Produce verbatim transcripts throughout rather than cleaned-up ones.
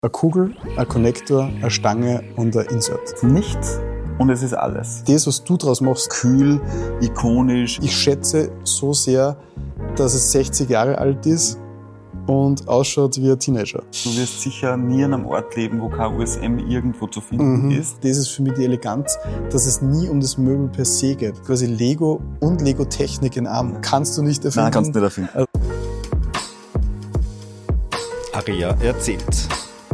Eine Kugel, ein Konnektor, eine Stange und ein Insert. Nichts und es ist alles. Das, was du draus machst, Kühl, ikonisch. ich schätze so sehr, dass es sechzig Jahre alt ist und ausschaut wie ein Teenager. Du wirst sicher nie an einem Ort leben, wo kein U S M irgendwo zu finden Mhm. ist. Das ist für mich die Eleganz, dass es nie um das Möbel per se geht. Quasi Lego und Lego-Technik in einem kannst du nicht erfinden. Nein, kannst du nicht erfinden. Aria erzählt.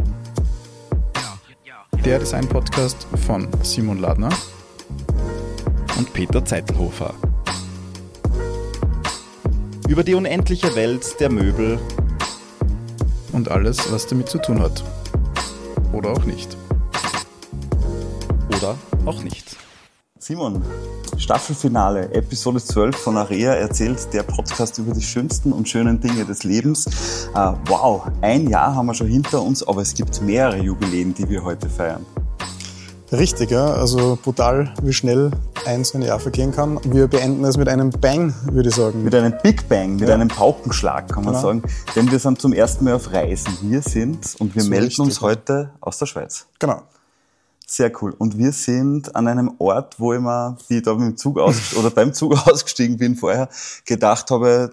Der Design-Podcast von Simon Ladner Und Peter Zeitelhofer. Über die unendliche Welt der Möbel und alles, was damit zu tun hat. Oder auch nicht. oder auch nicht. Simon, Staffelfinale, Episode zwölf von Aria erzählt, der Podcast über die schönsten und schönen Dinge des Lebens. Uh, wow, ein Jahr haben wir schon hinter uns, aber es gibt mehrere Jubiläen, die wir heute feiern. Richtig, ja. Also brutal, wie schnell ein so ein Jahr vergehen kann. Wir beenden es mit einem Bang, würde ich sagen. Mit einem Big Bang, mit Ja. einem Paukenschlag, kann man Genau. sagen. Denn wir sind zum ersten Mal auf Reisen. Wir sind und wir So melden richtig, uns ja. heute aus der Schweiz. Genau. Sehr cool. Und wir sind an einem Ort, wo ich mir, wie ich da mit dem Zug aus, oder beim Zug ausgestiegen bin vorher, gedacht habe,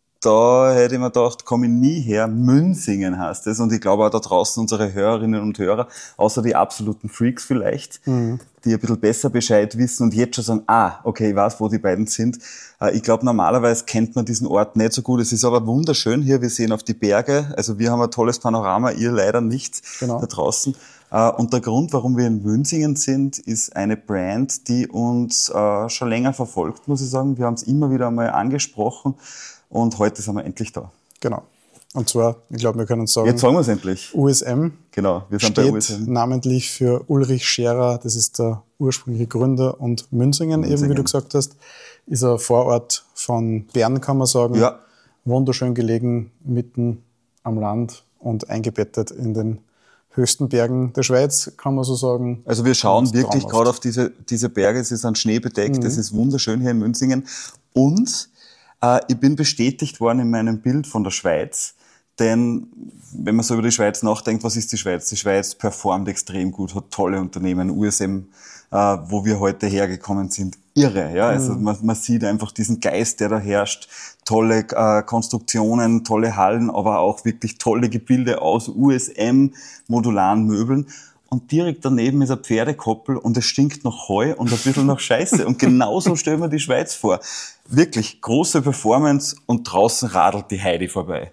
da hätte ich mir gedacht, komme ich nie her. Münzingen heißt es. Und ich glaube auch da draußen unsere Hörerinnen und Hörer, außer die absoluten Freaks vielleicht, Mhm. die ein bisschen besser Bescheid wissen und jetzt schon sagen, ah, okay, ich weiß, wo die beiden sind. Äh, Ich glaube, normalerweise kennt man diesen Ort nicht so gut. Es ist aber wunderschön hier. Wir sehen auf die Berge. Also wir haben ein tolles Panorama, ihr leider nicht Genau. da draußen. Äh, Und der Grund, warum wir in Münzingen sind, ist eine Brand, die uns äh, schon länger verfolgt, muss ich sagen. Wir haben es immer wieder einmal angesprochen und heute sind wir endlich da. Genau. Und zwar, ich glaube, wir können sagen, Jetzt sagen wir es endlich. U S M Genau, wir sind bei steht U S M. namentlich für Ulrich Scherer, das ist der ursprüngliche Gründer, und Münzingen, eben wie Münzingen. du gesagt hast, ist ein Vorort von Bern, kann man sagen. Ja. Wunderschön gelegen, mitten am Land und eingebettet in den höchsten Bergen der Schweiz, kann man so sagen. Also wir schauen Und wirklich traumhaft. gerade auf diese, diese Berge, sie sind schneebedeckt, es ist wunderschön hier in Münzingen. Und äh, ich bin bestätigt worden in meinem Bild von der Schweiz, denn wenn man so über die Schweiz nachdenkt, was ist die Schweiz? Die Schweiz performt extrem gut, hat tolle Unternehmen, U S M, äh, wo wir heute hergekommen sind, irre. Ja? Also man, man sieht einfach diesen Geist, der da herrscht, tolle äh, Konstruktionen, tolle Hallen, aber auch wirklich tolle Gebilde aus U S M, modularen Möbeln. Und direkt daneben ist ein Pferdekoppel und es stinkt nach Heu und ein bisschen nach Scheiße. Und genauso stellen wir die Schweiz vor. Wirklich große Performance und draußen radelt die Heidi vorbei.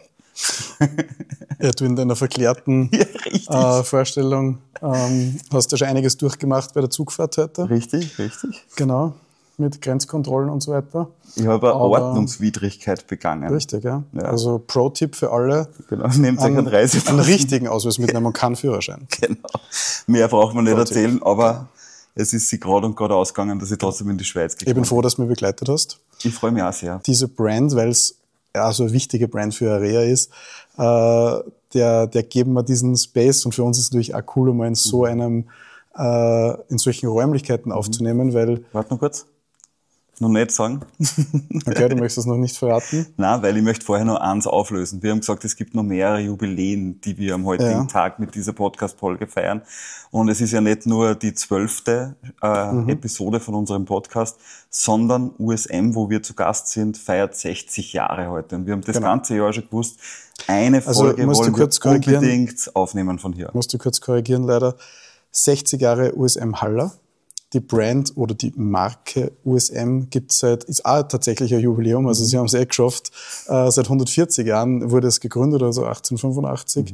Ja, du in deiner verklärten Ja, richtig. äh, Vorstellung ähm, hast du schon einiges durchgemacht bei der Zugfahrt heute. Richtig, richtig. Genau, mit Grenzkontrollen und so weiter. Ich habe eine Aber- Ordnungswidrigkeit begangen. Richtig, ja. Ja. Also Pro-Tipp für alle, Genau, nehmt euch einen einen, Reisepass. einen richtigen Ausweis mitnehmen und keinen Führerschein. Genau. Mehr braucht man nicht Pro-Tipp. erzählen, aber es ist sie gerade und gerade ausgegangen, dass ich trotzdem in die Schweiz Ich bin gekommen bin. froh, dass du mich begleitet hast. Ich freue mich auch sehr. Diese Brand, weil es ja so eine wichtige Brand für Area ist, äh, der, der geben wir diesen Space, und für uns ist es natürlich auch cool, um in so einem, äh, in solchen Räumlichkeiten aufzunehmen, weil, Warte noch kurz. Noch nicht sagen. okay, du möchtest es noch nicht verraten. Nein, weil ich möchte vorher noch eins auflösen. Wir haben gesagt, es gibt noch mehrere Jubiläen, die wir am heutigen Ja. Tag mit dieser Podcast-Folge feiern. Und es ist ja nicht nur die zwölfte äh, Mhm. Episode von unserem Podcast, sondern U S M, wo wir zu Gast sind, feiert sechzig Jahre heute. Und wir haben das Genau. ganze Jahr schon gewusst, eine Also, Folge musst du wollen wir kurz korrigieren. unbedingt aufnehmen von hier. Musst du kurz korrigieren, leider. sechzig Jahre U S M Haller. Die Brand oder die Marke U S M gibt seit, ist auch tatsächlich ein Jubiläum, also sie haben es eh geschafft. Äh, seit hundertvierzig Jahren wurde es gegründet, also achtzehnhundertfünfundachtzig,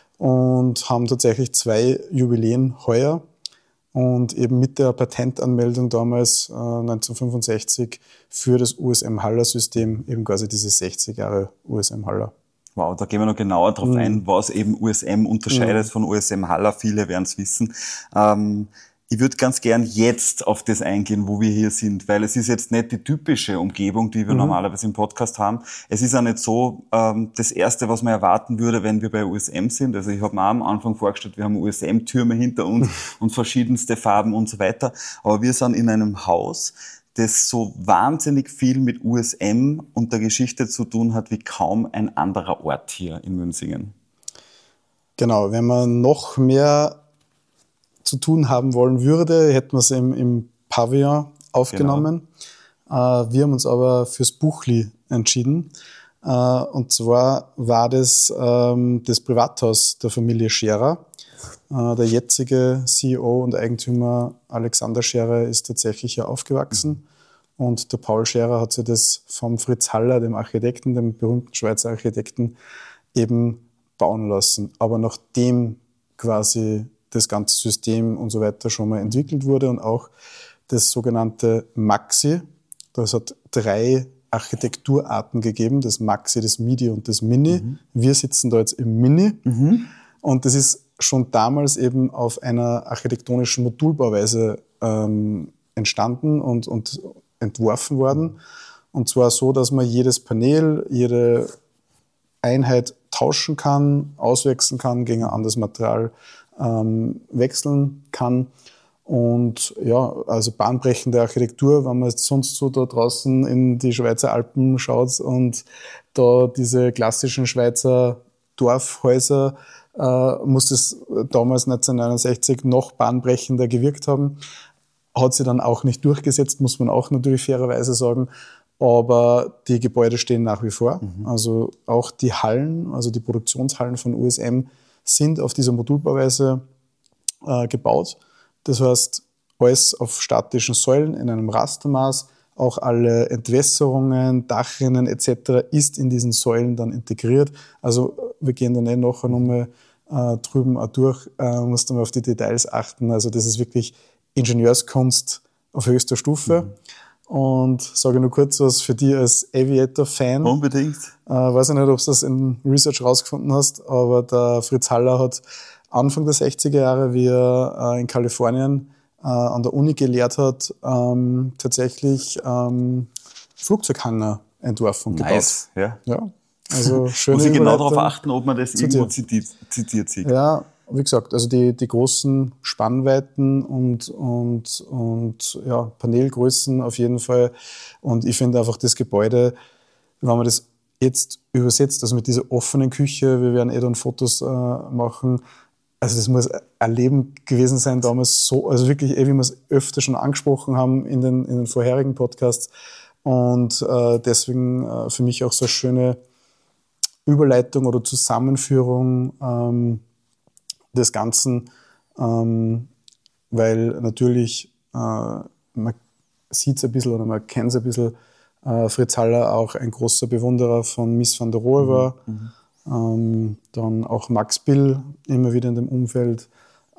und haben tatsächlich zwei Jubiläen heuer. Und eben mit der Patentanmeldung damals, äh, neunzehnhundertfünfundsechzig, für das U S M Haller-System eben quasi diese sechzig Jahre U S M Haller. Wow, da gehen wir noch genauer drauf ein, was eben U S M unterscheidet von U S M Haller. Viele werden es wissen. Ähm, ich würde ganz gern jetzt auf das eingehen, wo wir hier sind, weil es ist jetzt nicht die typische Umgebung, die wir normalerweise im Podcast haben. Es ist auch nicht so ähm, das Erste, was man erwarten würde, wenn wir bei U S M sind. Also ich habe mir auch am Anfang vorgestellt, wir haben U S M-Türme hinter uns und verschiedenste Farben und so weiter. Aber wir sind in einem Haus, das so wahnsinnig viel mit U S M und der Geschichte zu tun hat, wie kaum ein anderer Ort hier in Münzingen. Genau, wenn man noch mehr zu tun haben wollen würde, hätten wir es im, im Pavillon aufgenommen. Genau. Äh, wir haben uns aber fürs Buchli entschieden. Äh, und zwar war das ähm, das Privathaus der Familie Scherer. Äh, der jetzige C E O und Eigentümer Alexander Scherer ist tatsächlich hier aufgewachsen. Mhm. Und der Paul Scherer hat sich das vom Fritz Haller, dem Architekten, dem berühmten Schweizer Architekten, eben bauen lassen. Aber nachdem quasi das ganze System und so weiter schon mal entwickelt wurde und auch das sogenannte Maxi, das hat drei Architekturarten gegeben, das Maxi, das Midi und das Mini. Mhm. Wir sitzen da jetzt im Mini. Mhm. Und das ist schon damals eben auf einer architektonischen Modulbauweise ähm, entstanden und, und entworfen worden. Und zwar so, dass man jedes Panel, jede Einheit tauschen kann, auswechseln kann, gegen ein anderes Material ähm, wechseln kann. Und ja, also bahnbrechende Architektur, wenn man jetzt sonst so da draußen in die Schweizer Alpen schaut und da diese klassischen Schweizer Dorfhäuser, äh, muss das damals neunzehnhundertneunundsechzig noch bahnbrechender gewirkt haben. Hat sie dann auch nicht durchgesetzt, muss man auch natürlich fairerweise sagen. Aber die Gebäude stehen nach wie vor. Mhm. Also auch die Hallen, also die Produktionshallen von U S M sind auf dieser Modulbauweise äh, gebaut. Das heißt, alles auf statischen Säulen in einem Rastermaß, auch alle Entwässerungen, Dachrinnen et cetera ist in diesen Säulen dann integriert. Also wir gehen dann eh nachher nochmal äh, drüben auch durch, äh, muss dann mal auf die Details achten. Also das ist wirklich Ingenieurskunst auf höchster Stufe. Mhm. Und sage nur kurz was für dich als Aviator-Fan. Unbedingt. Äh, weiß ich nicht, ob du das in Research rausgefunden hast, aber der Fritz Haller hat Anfang der sechziger Jahre, wie er äh, in Kalifornien äh, an der Uni gelehrt hat, ähm, tatsächlich ähm, Flugzeughanger entworfen und nice. gebaut. Ja. Ja. Also schöne Muss ich genau darauf achten, ob man das irgendwo zitiert, zitiert sieht. Ja, wie gesagt, also die, die großen Spannweiten und, und, und ja, Panelgrößen auf jeden Fall. Und ich finde einfach das Gebäude, wenn man das jetzt übersetzt, also mit dieser offenen Küche, wir werden eh dann Fotos äh, machen, also das muss ein Leben gewesen sein damals, so, also wirklich, eh, wie wir es öfter schon angesprochen haben in den, in den vorherigen Podcasts. Und äh, deswegen äh, für mich auch so eine schöne Überleitung oder Zusammenführung ähm, des Ganzen, ähm, weil natürlich äh, man sieht es ein bisschen oder man kennt es ein bisschen, äh, Fritz Haller auch ein großer Bewunderer von Mies van der Rohe war. Mhm. Ähm, dann auch Max Bill immer wieder in dem Umfeld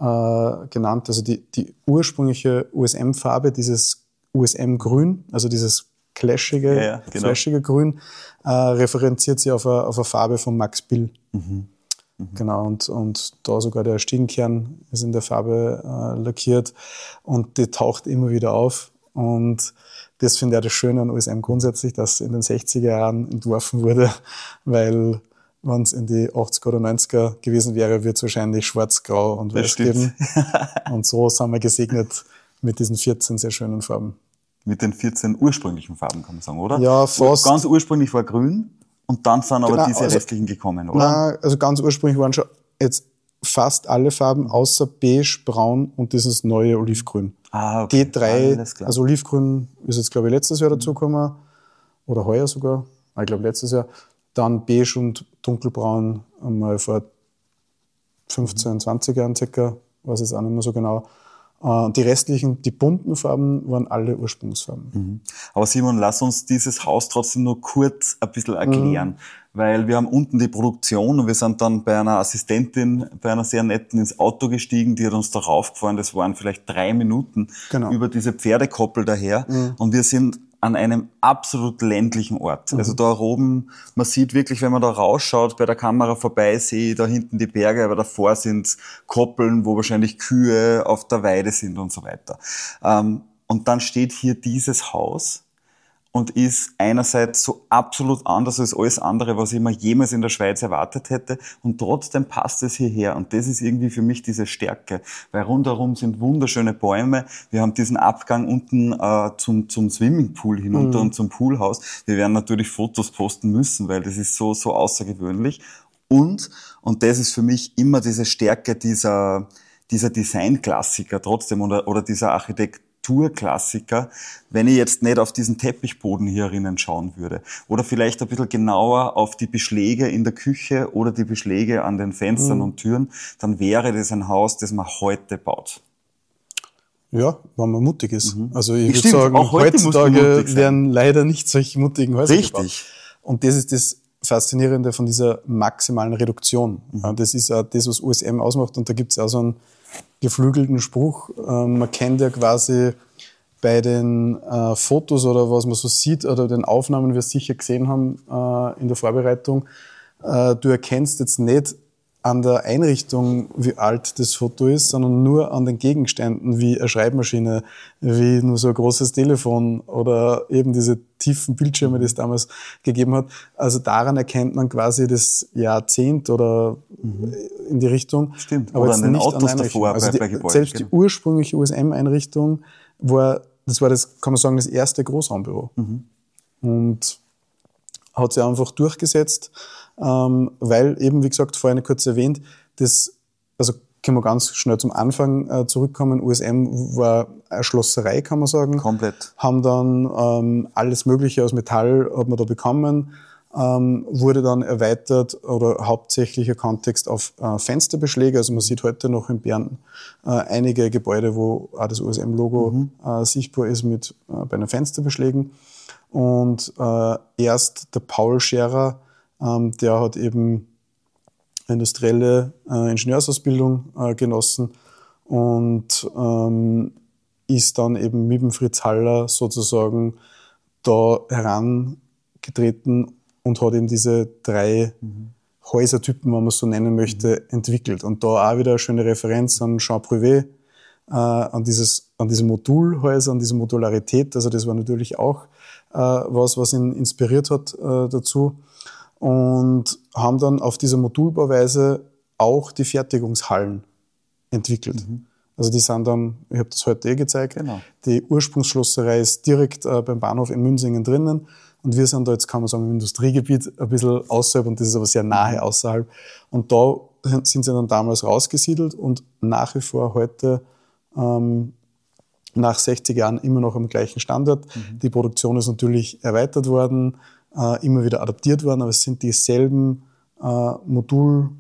äh, genannt. Also die, die ursprüngliche U S M-Farbe, dieses U S M-Grün, also dieses clashige, ja, ja, genau. flashige Grün, äh, referenziert sie auf eine, auf eine Farbe von Max Bill. Mhm. Mhm. Genau, und, und da sogar der Stiegenkern ist in der Farbe äh, lackiert und die taucht immer wieder auf. Und das finde ich auch das Schöne an U S M grundsätzlich, dass in den sechziger Jahren entworfen wurde, weil wenn es in die achtziger oder neunziger gewesen wäre, wird es wahrscheinlich schwarz-grau und weiß geben. Und so sind wir gesegnet mit diesen vierzehn sehr schönen Farben. Mit den vierzehn ursprünglichen Farben, kann man sagen, oder? Ja, fast. Ganz ursprünglich war grün und dann sind aber genau, diese also, restlichen gekommen, oder? Nein, also ganz ursprünglich waren schon jetzt fast alle Farben außer beige, braun und dieses neue Olivgrün. Ah, okay. Die drei, also Olivgrün ist jetzt, glaube ich, letztes Jahr dazugekommen oder heuer sogar, ich glaube letztes Jahr. Dann beige und dunkelbraun einmal vor fünfzehn, zwanzig Jahren circa, weiß jetzt auch nicht mehr so genau. Und die restlichen, die bunten Farben, waren alle Ursprungsfarben. Mhm. Aber Simon, lass uns dieses Haus trotzdem nur kurz ein bisschen erklären. Mhm. Weil wir haben unten die Produktion und wir sind dann bei einer Assistentin, bei einer sehr netten ins Auto gestiegen, die hat uns da raufgefahren. Das waren vielleicht drei Minuten genau. über diese Pferdekoppel daher. Mhm. Und wir sind an einem absolut ländlichen Ort. Mhm. Also da oben, man sieht wirklich, wenn man da rausschaut, bei der Kamera vorbei, sehe ich da hinten die Berge, aber davor sind Koppeln, wo wahrscheinlich Kühe auf der Weide sind und so weiter. Und dann steht hier dieses Haus und ist einerseits so absolut anders als alles andere, was ich mir jemals in der Schweiz erwartet hätte. Und trotzdem passt es hierher. Und das ist irgendwie für mich diese Stärke. Weil rundherum sind wunderschöne Bäume. Wir haben diesen Abgang unten äh, zum, zum Swimmingpool hinunter mhm. und zum Poolhaus. Wir werden natürlich Fotos posten müssen, weil das ist so, so außergewöhnlich. Und, und das ist für mich immer diese Stärke dieser, dieser Designklassiker trotzdem oder, oder dieser Architekturklassiker, wenn ich jetzt nicht auf diesen Teppichboden hier drinnen schauen würde. Oder vielleicht ein bisschen genauer auf die Beschläge in der Küche oder die Beschläge an den Fenstern mhm. und Türen, dann wäre das ein Haus, das man heute baut. Ja, wenn man mutig ist. Mhm. Also ich Stimmt, würde sagen, auch heute heutzutage werden leider nicht solche mutigen Häuser Richtig. gebaut. Und das ist das Faszinierende von dieser maximalen Reduktion. Mhm. Das ist auch das, was U S M ausmacht. Und da gibt es auch so einen geflügelten Spruch. Man kennt ja quasi bei den äh, Fotos oder was man so sieht oder den Aufnahmen, wie wir es sicher gesehen haben äh, in der Vorbereitung, äh, du erkennst jetzt nicht an der Einrichtung, wie alt das Foto ist, sondern nur an den Gegenständen, wie eine Schreibmaschine, wie nur so ein großes Telefon oder eben diese tiefen Bildschirme, die es damals gegeben hat. Also daran erkennt man quasi das Jahrzehnt oder mhm. in die Richtung. Stimmt. Aber oder jetzt an den nicht Autos an davor also bei, die, bei Gebäuden. Selbst genau. die ursprüngliche U S M-Einrichtung war, das war das, kann man sagen, das erste Großraumbüro. Mhm. Und hat sich einfach durchgesetzt, ähm, weil eben, wie gesagt, vorhin kurz erwähnt, das, also können wir ganz schnell zum Anfang äh, zurückkommen. U S M war eine Schlosserei, kann man sagen. Komplett. Haben dann ähm, alles Mögliche aus Metall hat man da bekommen, ähm, wurde dann erweitert oder hauptsächlicher Kontext auf äh, Fensterbeschläge. Also man sieht heute noch in Bern äh, einige Gebäude, wo auch das U S M-Logo mhm. äh, sichtbar ist mit äh, bei den Fensterbeschlägen. Und äh, erst der Paul Scherer, ähm, der hat eben industrielle äh, Ingenieursausbildung äh, genossen und ähm, ist dann eben mit dem Fritz Haller sozusagen da herangetreten und hat eben diese drei mhm. Häusertypen, wenn man es so nennen möchte, mhm. entwickelt. Und da auch wieder eine schöne Referenz an Jean Prouvé, äh, an, dieses, an diese Modulhäuser, an diese Modularität. Also das war natürlich auch äh, was, was ihn inspiriert hat äh, dazu. Und haben dann auf dieser Modulbauweise auch die Fertigungshallen entwickelt. Mhm. Also die sind dann, ich habe das heute eh gezeigt, genau. Die Ursprungsschlosserei ist direkt äh, beim Bahnhof in Münzingen drinnen und wir sind da jetzt, kann man sagen, im Industriegebiet ein bisschen außerhalb und das ist aber sehr nahe außerhalb. Und da sind sie dann damals rausgesiedelt und nach wie vor heute ähm, nach sechzig Jahren immer noch am gleichen Standort. Mhm. Die Produktion ist natürlich erweitert worden, äh, immer wieder adaptiert worden, aber es sind dieselben äh, Modulhallen,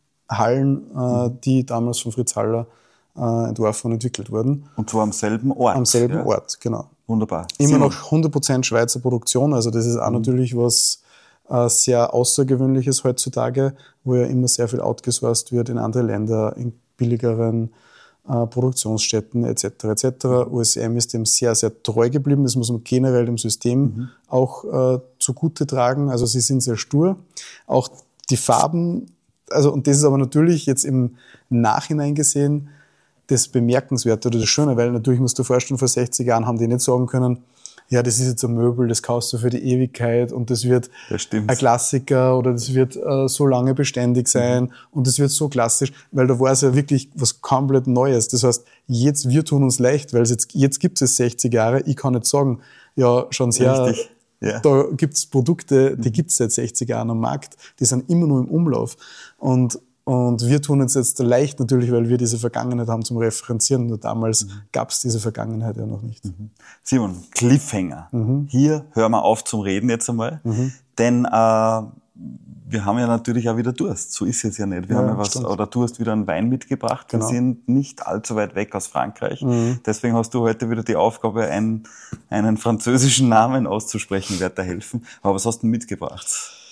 äh, mhm. die damals von Fritz Haller äh, entworfen und entwickelt wurden. Und zwar am selben Ort. Am selben ja. Ort, genau. Wunderbar. Immer Simon. noch hundert Prozent Schweizer Produktion, also das ist auch mhm. natürlich was äh, sehr Außergewöhnliches heutzutage, wo ja immer sehr viel outgesourced wird in andere Länder, in billigeren äh, Produktionsstätten et cetera et cetera. U S M ist dem sehr, sehr treu geblieben, das muss man generell dem System mhm. auch äh, zugute tragen, also sie sind sehr stur. Auch die Farben, also und das ist aber natürlich jetzt im Nachhinein gesehen das Bemerkenswerte oder das Schöne, weil natürlich musst du dir vorstellen, vor sechzig Jahren haben die nicht sagen können, ja, das ist jetzt ein Möbel, das kaufst du für die Ewigkeit und das wird das ein Klassiker oder das wird äh, so lange beständig sein mhm. und das wird so klassisch, weil da war es ja wirklich was komplett Neues. Das heißt, jetzt, wir tun uns leicht, weil es jetzt, jetzt gibt es sechzig Jahre, ich kann nicht sagen, ja, schon sehr, ja. Da gibt es Produkte, die mhm. gibt es seit sechzig Jahren am Markt, die sind immer nur im Umlauf und Und wir tun uns jetzt leicht natürlich, weil wir diese Vergangenheit haben zum Referenzieren. Nur damals mhm. gab es diese Vergangenheit ja noch nicht. Mhm. Simon, Cliffhanger. Mhm. Hier hören wir auf zum Reden jetzt einmal. Mhm. Denn äh, wir haben ja natürlich auch wieder Durst. So ist es ja nicht. Wir ja, haben ja was, stimmt. Oder du hast wieder einen Wein mitgebracht. Genau. Wir sind nicht allzu weit weg aus Frankreich. Mhm. Deswegen hast du heute wieder die Aufgabe, einen, einen französischen Namen auszusprechen. Wird dir helfen. Aber was hast du mitgebracht?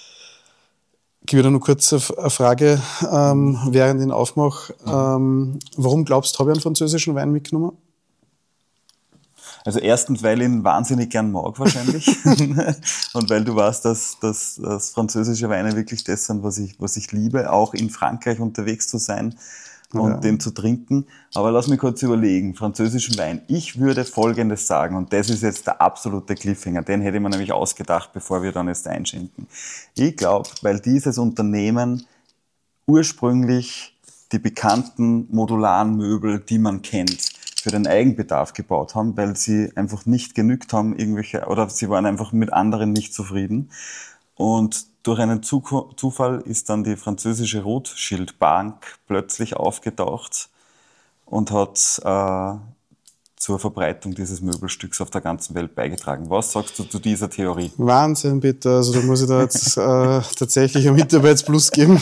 Ich gebe dir noch kurz eine Frage, ähm, während ich ihn aufmache. Ähm, warum glaubst du, habe ich einen französischen Wein mitgenommen? Also erstens, weil ich ihn wahnsinnig gern mag wahrscheinlich und weil du weißt, dass, dass, dass französische Weine wirklich das sind, was ich, was ich liebe, auch in Frankreich unterwegs zu sein und ja. den zu trinken. Aber lass mich kurz überlegen, französischen Wein. Ich würde Folgendes sagen, und das ist jetzt der absolute Cliffhanger, den hätte ich mir nämlich ausgedacht, bevor wir dann jetzt einschenken. Ich glaube, weil dieses Unternehmen ursprünglich die bekannten modularen Möbel, die man kennt, für den Eigenbedarf gebaut haben, weil sie einfach nicht genügt haben, irgendwelche, oder sie waren einfach mit anderen nicht zufrieden. Und durch einen Zufall ist dann die französische Rothschild Bank plötzlich aufgetaucht und hat äh, zur Verbreitung dieses Möbelstücks auf der ganzen Welt beigetragen. Was sagst du zu dieser Theorie? Wahnsinn, Peter. Also da muss ich da jetzt äh, tatsächlich einen Mitarbeitsplus geben.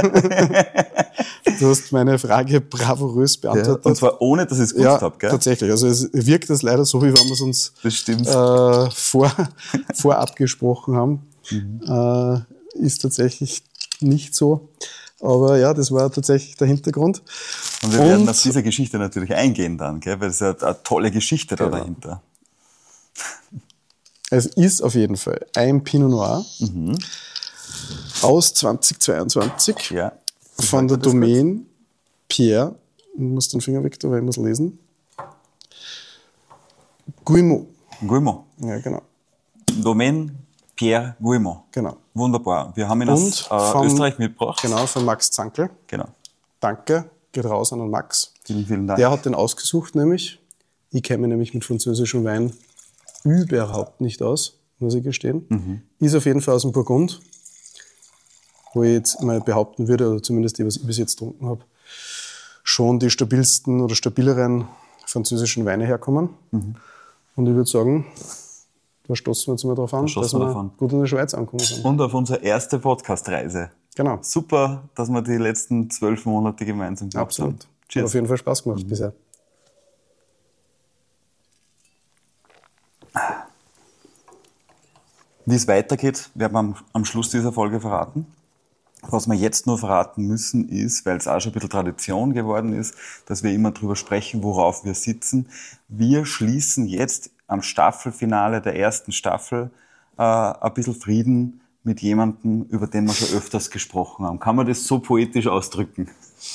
Du hast meine Frage bravourös beantwortet. Ja, und zwar ohne, dass ich es gewusst ja, habe, gell? Tatsächlich. Also es wirkt das leider so, wie wenn wir es uns das stimmt. Äh, vor, vorab gesprochen haben. Mhm. Äh, ist tatsächlich nicht so. Aber ja, das war tatsächlich der Hintergrund. Und wir und, werden auf diese Geschichte natürlich eingehen dann, gell? Weil es ist eine, eine tolle Geschichte da genau. dahinter. Es ist auf jeden Fall ein Pinot Noir mhm. aus zweitausendzweiundzwanzig ja. von der Domaine Pierre, ich muss den Finger weg, weil ich muss lesen, Guillemot. Guillemot. Ja, genau. Domaine Pierre Guillemot. Genau. Wunderbar. Wir haben ihn aus äh, von, Österreich mitgebracht. Genau, von Max Zankel. Genau. Danke, geht raus an den Max. Vielen, vielen Dank. Der hat den ausgesucht nämlich. Ich kenne mich nämlich mit französischem Wein überhaupt nicht aus, muss ich gestehen. Mhm. Ist auf jeden Fall aus dem Burgund, wo ich jetzt mal behaupten würde, oder zumindest die, was ich bis jetzt getrunken habe, schon die stabilsten oder stabileren französischen Weine herkommen. Mhm. Und ich würde sagen, da stoßen wir jetzt mal drauf an, da dass wir davon. gut in der Schweiz ankommen sind. Und auf unsere erste Podcast-Reise. Genau. Super, dass wir die letzten zwölf Monate gemeinsam gemacht Absolut. haben. Cheers. Hat auf jeden Fall Spaß gemacht mhm. bisher. Wie es weitergeht, werden wir am, am Schluss dieser Folge verraten. Was wir jetzt nur verraten müssen ist, weil es auch schon ein bisschen Tradition geworden ist, dass wir immer drüber sprechen, worauf wir sitzen. Wir schließen jetzt am Staffelfinale der ersten Staffel äh, ein bisschen Frieden mit jemandem, über den wir schon öfters gesprochen haben. Kann man das so poetisch ausdrücken?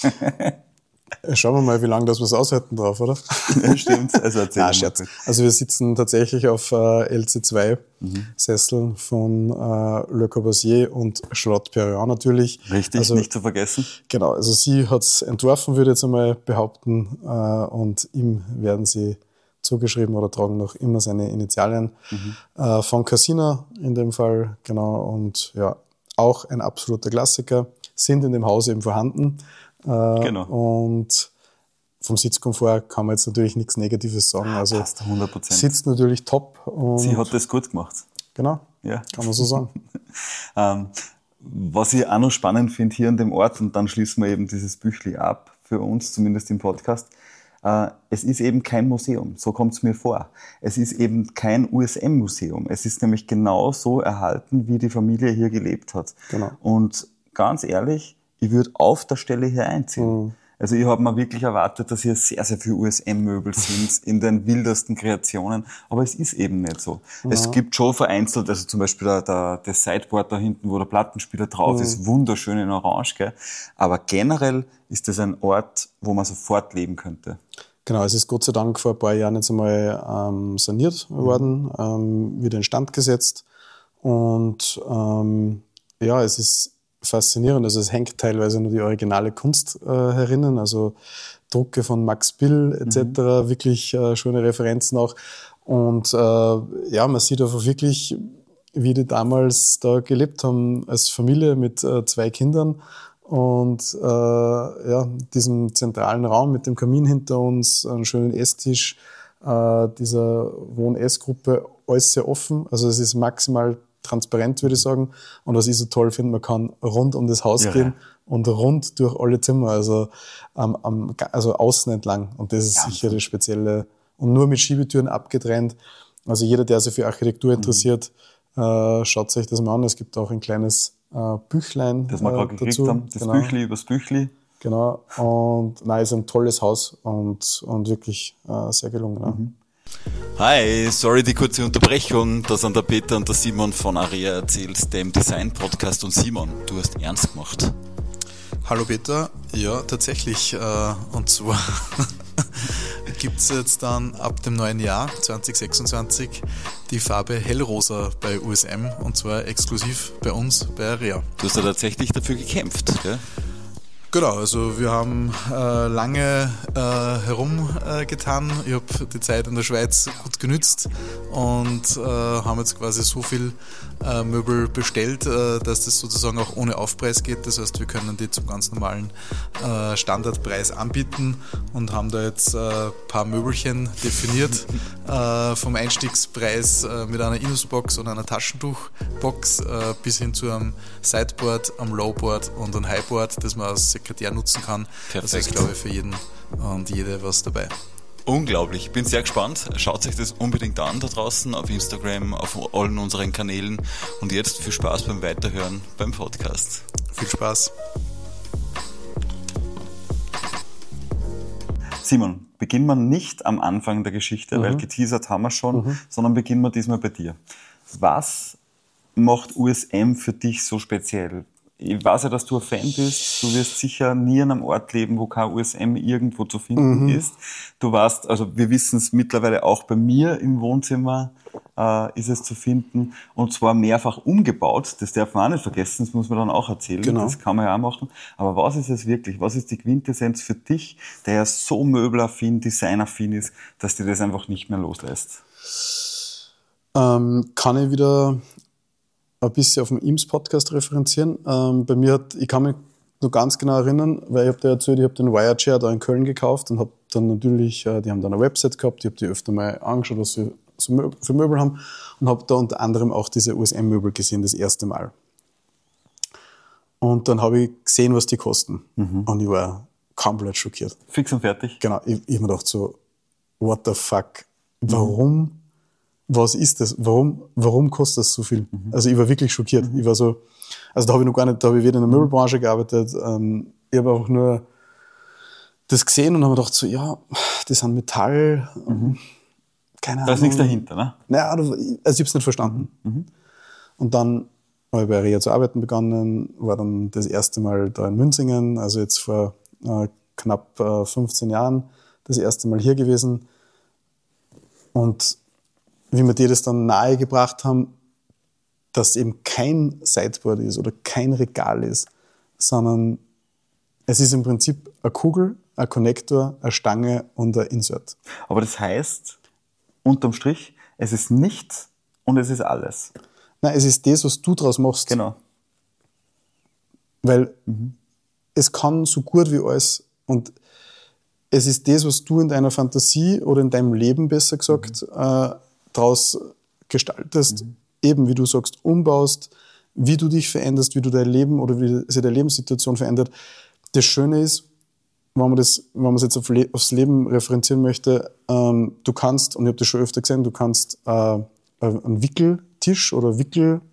Schauen wir mal, wie lange das wir es aushalten drauf, oder? Ja, stimmt. Also erzähl Nein, Scherz. Also wir sitzen tatsächlich auf äh, L C zwei mhm. Sesseln von äh, Le Corbusier und Charlotte Perriand natürlich. Richtig, also, nicht zu vergessen. Genau, also sie hat es entworfen, würde ich jetzt einmal behaupten, äh, und ihm werden sie zugeschrieben oder tragen noch immer seine Initialien. Mhm. Äh, von Cassina in dem Fall, genau, und ja, auch ein absoluter Klassiker, sind in dem Haus eben vorhanden. Äh, genau. Und vom Sitzkomfort kann man jetzt natürlich nichts Negatives sagen. Also passt hundert Prozent. Sitzt natürlich top. Und sie hat das gut gemacht. Genau, ja. Kann man so sagen. ähm, was ich auch noch spannend finde hier an dem Ort, und dann schließen wir eben dieses Büchli ab, für uns zumindest im Podcast, äh, es ist eben kein Museum, so kommt es mir vor. Es ist eben kein U S M-Museum. Es ist nämlich genau so erhalten, wie die Familie hier gelebt hat. Genau. Und ganz ehrlich, ich würde auf der Stelle hier einziehen. Mhm. Also ich habe mir wirklich erwartet, dass hier sehr, sehr viele U S M-Möbel sind in den wildesten Kreationen, aber es ist eben nicht so. Ja. Es gibt schon vereinzelt, also zum Beispiel der, der, das Sideboard da hinten, wo der Plattenspieler drauf mhm. ist, wunderschön in Orange, gell? Aber generell ist das ein Ort, wo man sofort leben könnte. Genau, es ist Gott sei Dank vor ein paar Jahren jetzt einmal ähm, saniert worden, mhm. ähm, wieder instand gesetzt, und ähm, ja, es ist faszinierend. Also es hängt teilweise nur die originale Kunst äh, herinnen, also Drucke von Max Bill et cetera. Mhm. Wirklich äh, schöne Referenzen auch. Und äh, ja, man sieht einfach wirklich, wie die damals da gelebt haben als Familie mit äh, zwei Kindern und äh, ja, diesem zentralen Raum mit dem Kamin hinter uns, einen schönen Esstisch, äh, dieser Wohn-Ess-Gruppe, alles sehr offen. Also es ist maximal transparent, würde ich sagen. Und was ich so toll finde, man kann rund um das Haus ja, gehen und rund durch alle Zimmer, also, ähm, am, also außen entlang. Und das ist ja, sicher das Spezielle. Und nur mit Schiebetüren abgetrennt. Also jeder, der sich für Architektur interessiert, mhm. äh, schaut sich das mal an. Es gibt auch ein kleines äh, Büchlein das wir äh, gerade gekriegt dazu. haben. Das genau. Büchli übers Büchli. Genau. Und nein, ist ein tolles Haus und, und wirklich äh, sehr gelungen. Mhm. Hi, sorry die kurze Unterbrechung, da sind der Peter und der Simon von Aria erzählt, dem Design-Podcast. Und Simon, du hast ernst gemacht. Hallo Peter, ja tatsächlich, äh, und zwar gibt es jetzt dann ab dem neuen Jahr zwanzig sechsundzwanzig die Farbe Hellrosa bei U S M, und zwar exklusiv bei uns bei Aria. Du hast ja tatsächlich dafür gekämpft, gell? Genau, also wir haben äh, lange äh, herumgetan. Äh, ich habe die Zeit in der Schweiz gut genützt und äh, haben jetzt quasi so viel äh, Möbel bestellt, äh, dass das sozusagen auch ohne Aufpreis geht. Das heißt, wir können die zum ganz normalen äh, Standardpreis anbieten und haben da jetzt ein äh, paar Möbelchen definiert. äh, vom Einstiegspreis äh, mit einer Inusbox und einer Taschentuchbox äh, bis hin zu einem Sideboard, einem Lowboard und einem Highboard, das man als Sekretär nutzen kann. Perfekt. Das ist, glaube ich, für jeden und jede was dabei. Unglaublich, bin sehr gespannt. Schaut euch das unbedingt an da draußen auf Instagram, auf allen unseren Kanälen und jetzt viel Spaß beim Weiterhören beim Podcast. Viel Spaß. Simon, beginnen wir nicht am Anfang der Geschichte, mhm. weil geteasert haben wir schon, mhm. sondern beginnen wir diesmal bei dir. Was macht U S M für dich so speziell? Ich weiß ja, dass du ein Fan bist. Du wirst sicher nie an einem Ort leben, wo kein U S M irgendwo zu finden mhm. ist. Du warst, also wir wissen es mittlerweile auch bei mir im Wohnzimmer äh, ist es zu finden. Und zwar mehrfach umgebaut. Das darf man auch nicht vergessen. Das muss man dann auch erzählen. Genau. Das kann man ja auch machen. Aber was ist es wirklich? Was ist die Quintessenz für dich, der ja so möbelaffin, designaffin ist, dass dir das einfach nicht mehr loslässt? Ähm, kann ich wieder ein bisschen auf den Eames-Podcast referenzieren. Ähm, bei mir hat, ich kann mich noch ganz genau erinnern, weil ich habe dir erzählt, ich habe den Wirechair da in Köln gekauft und habe dann natürlich, äh, die haben dann eine Website gehabt, ich habe die öfter mal angeschaut, was sie so Möbel, für Möbel haben und habe da unter anderem auch diese U S M-Möbel gesehen, das erste Mal. Und dann habe ich gesehen, was die kosten. Mhm. Und ich war komplett schockiert. Fix und fertig? Genau. Ich, ich habe mir gedacht so, what the fuck, warum mhm. was ist das? Warum, warum kostet das so viel? Mhm. Also ich war wirklich schockiert. Mhm. Ich war so, also da habe ich noch gar nicht, da habe ich weder in der Möbelbranche gearbeitet. Ähm, ich habe auch nur das gesehen und habe mir gedacht so, ja, das sind Metall, mhm. keine Ahnung. Da ist nichts dahinter, ne? Naja, also ich habe es nicht verstanden. Mhm. Und dann habe ich bei Rea zu arbeiten begonnen, war dann das erste Mal da in Münzingen, also jetzt vor äh, knapp äh, fünfzehn Jahren das erste Mal hier gewesen. Und wie wir dir das dann nahegebracht haben, dass eben kein Sideboard ist oder kein Regal ist, sondern es ist im Prinzip eine Kugel, ein Konnektor, eine Stange und ein Insert. Aber das heißt, unterm Strich, es ist nichts und es ist alles. Nein, es ist das, was du draus machst. Genau. Weil mhm. es kann so gut wie alles und es ist das, was du in deiner Fantasie oder in deinem Leben, besser gesagt, mhm. äh, daraus gestaltest, mhm. eben wie du sagst, umbaust, wie du dich veränderst, wie du dein Leben oder wie sich deine Lebenssituation verändert. Das Schöne ist, wenn man das, wenn man es jetzt auf Le- aufs Leben referenzieren möchte, ähm, du kannst, und ich habe das schon öfter gesehen, du kannst äh, einen Wickeltisch oder Wickelmöbel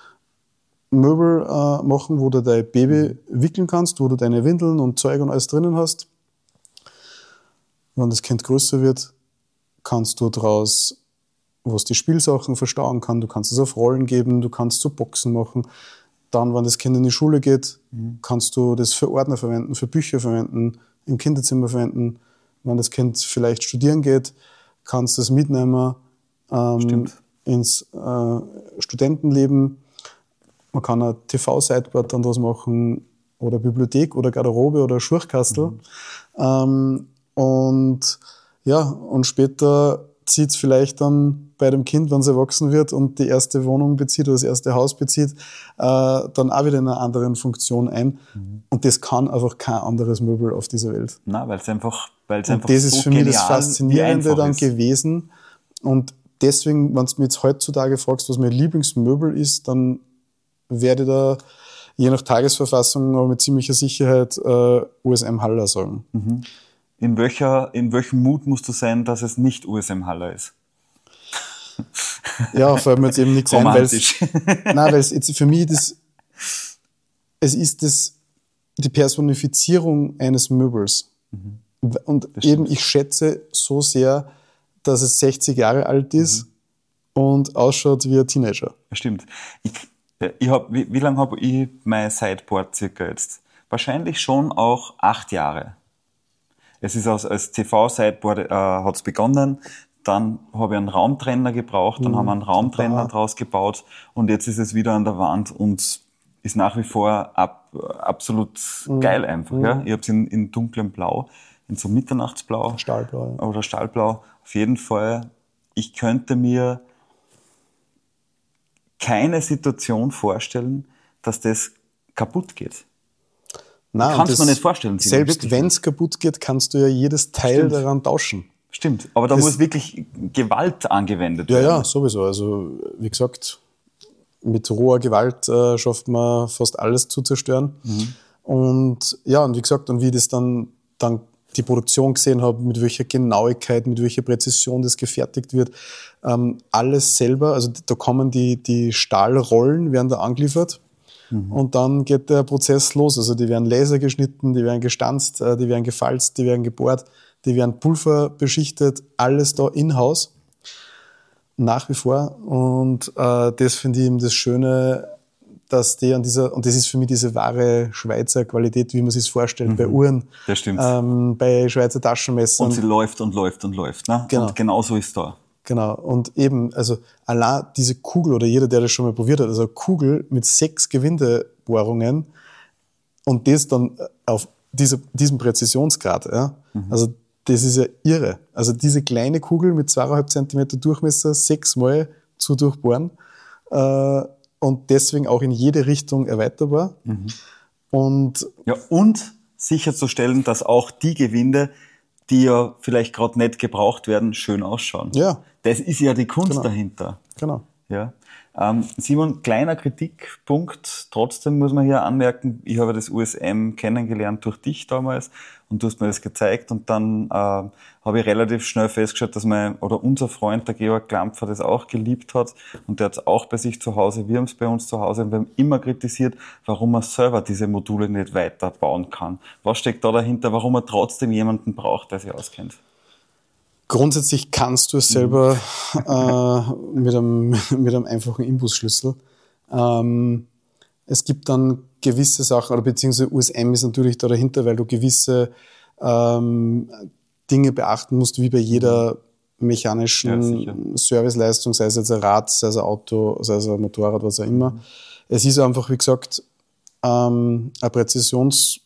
äh, machen, wo du dein Baby wickeln kannst, wo du deine Windeln und Zeug und alles drinnen hast. Wenn das Kind größer wird, kannst du daraus was die Spielsachen verstauen kann. Du kannst es auf Rollen geben, du kannst so Boxen machen. Dann, wenn das Kind in die Schule geht, mhm. kannst du das für Ordner verwenden, für Bücher verwenden, im Kinderzimmer verwenden. Wenn das Kind vielleicht studieren geht, kannst du es mitnehmen ähm, ins äh, Studentenleben. Man kann ein T V-Sideboard dann draus machen oder Bibliothek oder Garderobe oder Schurchkastel. Mhm. Ähm, und ja, und später zieht es vielleicht dann bei dem Kind, wenn es erwachsen wird und die erste Wohnung bezieht oder das erste Haus bezieht, äh, dann auch wieder in einer anderen Funktion ein. Mhm. Und das kann einfach kein anderes Möbel auf dieser Welt. Nein, weil es einfach, weil es und einfach das ist so für mich genial, das Faszinierende dann ist. gewesen. Und deswegen, wenn du mich jetzt heutzutage fragst, was mein Lieblingsmöbel ist, dann werde ich da je nach Tagesverfassung aber mit ziemlicher Sicherheit äh, U S M Haller sagen. Mhm. In welcher, in welchem Mut musst du sein, dass es nicht U S M Haller ist? Ja, fällt mir jetzt eben nichts ein, weil es, nein, weil es jetzt für mich das, es ist das, die Personifizierung eines Möbels. Mhm. Und eben, ich schätze so sehr, dass es sechzig Jahre alt ist mhm. und ausschaut wie ein Teenager. Stimmt. Ich, ich hab, wie, wie lange habe ich mein Sideboard circa jetzt? Wahrscheinlich schon auch acht Jahre. Es ist als, als T V-Sideboard äh, hat es begonnen. Dann habe ich einen Raumtrenner gebraucht, dann mhm. haben wir einen Raumtrenner draus gebaut und jetzt ist es wieder an der Wand und ist nach wie vor ab, absolut mhm. geil einfach. Mhm. Ja? Ich habe es in, in dunklem Blau, in so Mitternachtsblau. Stahlblau. Ja. Oder Stahlblau. Auf jeden Fall, ich könnte mir keine Situation vorstellen, dass das kaputt geht. Nein, kannst du mir nicht vorstellen. Simon, selbst wenn es kaputt geht, kannst du ja jedes Teil Stimmt. daran tauschen. Stimmt, aber da das, muss wirklich Gewalt angewendet werden. Ja, ja, sowieso. Also wie gesagt, mit roher Gewalt äh, schafft man fast alles zu zerstören. Mhm. Und ja, und wie gesagt, und wie ich das dann, dann die Produktion gesehen habe, mit welcher Genauigkeit, mit welcher Präzision das gefertigt wird, ähm, alles selber, also da kommen die, die Stahlrollen, werden da angeliefert mhm. und dann geht der Prozess los. Also die werden Laser geschnitten, die werden gestanzt, äh, die werden gefalzt, die werden gebohrt, die werden Pulver beschichtet, alles da in-house, nach wie vor. Und äh, das finde ich eben das Schöne, dass die an dieser, und das ist für mich diese wahre Schweizer Qualität, wie man sich vorstellt, mhm. bei Uhren, das stimmt. Ähm, bei Schweizer Taschenmessern. Und sie läuft und läuft und läuft, ne? Genau. Und genau so ist da. Genau. Und eben, also allein diese Kugel, oder jeder, der das schon mal probiert hat, also eine Kugel mit sechs Gewindebohrungen und das dann auf diese, diesem Präzisionsgrad, ja. Mhm. Also das ist ja irre. Also diese kleine Kugel mit zweieinhalb Zentimeter Durchmesser sechsmal zu durchbohren, äh, und deswegen auch in jede Richtung erweiterbar. Mhm. Und, ja, und sicherzustellen, dass auch die Gewinde, die ja vielleicht gerade nicht gebraucht werden, schön ausschauen. Ja. Das ist ja die Kunst genau. dahinter. Genau. Ja. Ähm, Simon, kleiner Kritikpunkt. Trotzdem muss man hier anmerken, ich habe das U S M kennengelernt durch dich damals und du hast mir das gezeigt und dann äh, habe ich relativ schnell festgestellt, dass mein oder unser Freund, der Georg Klampfer, das auch geliebt hat und der hat es auch bei sich zu Hause, wir haben es bei uns zu Hause und wir haben immer kritisiert, warum man selber diese Module nicht weiter bauen kann. Was steckt da dahinter, warum man trotzdem jemanden braucht, der sich auskennt? Grundsätzlich kannst du es selber äh, mit, einem, mit einem einfachen Imbusschlüssel. Ähm, es gibt dann gewisse Sachen, oder beziehungsweise U S M ist natürlich da dahinter, weil du gewisse ähm, Dinge beachten musst, wie bei jeder mechanischen ja, Serviceleistung, sei es jetzt ein Rad, sei es ein Auto, sei es ein Motorrad, was auch immer. Mhm. Es ist einfach, wie gesagt, ähm, eine Präzisions-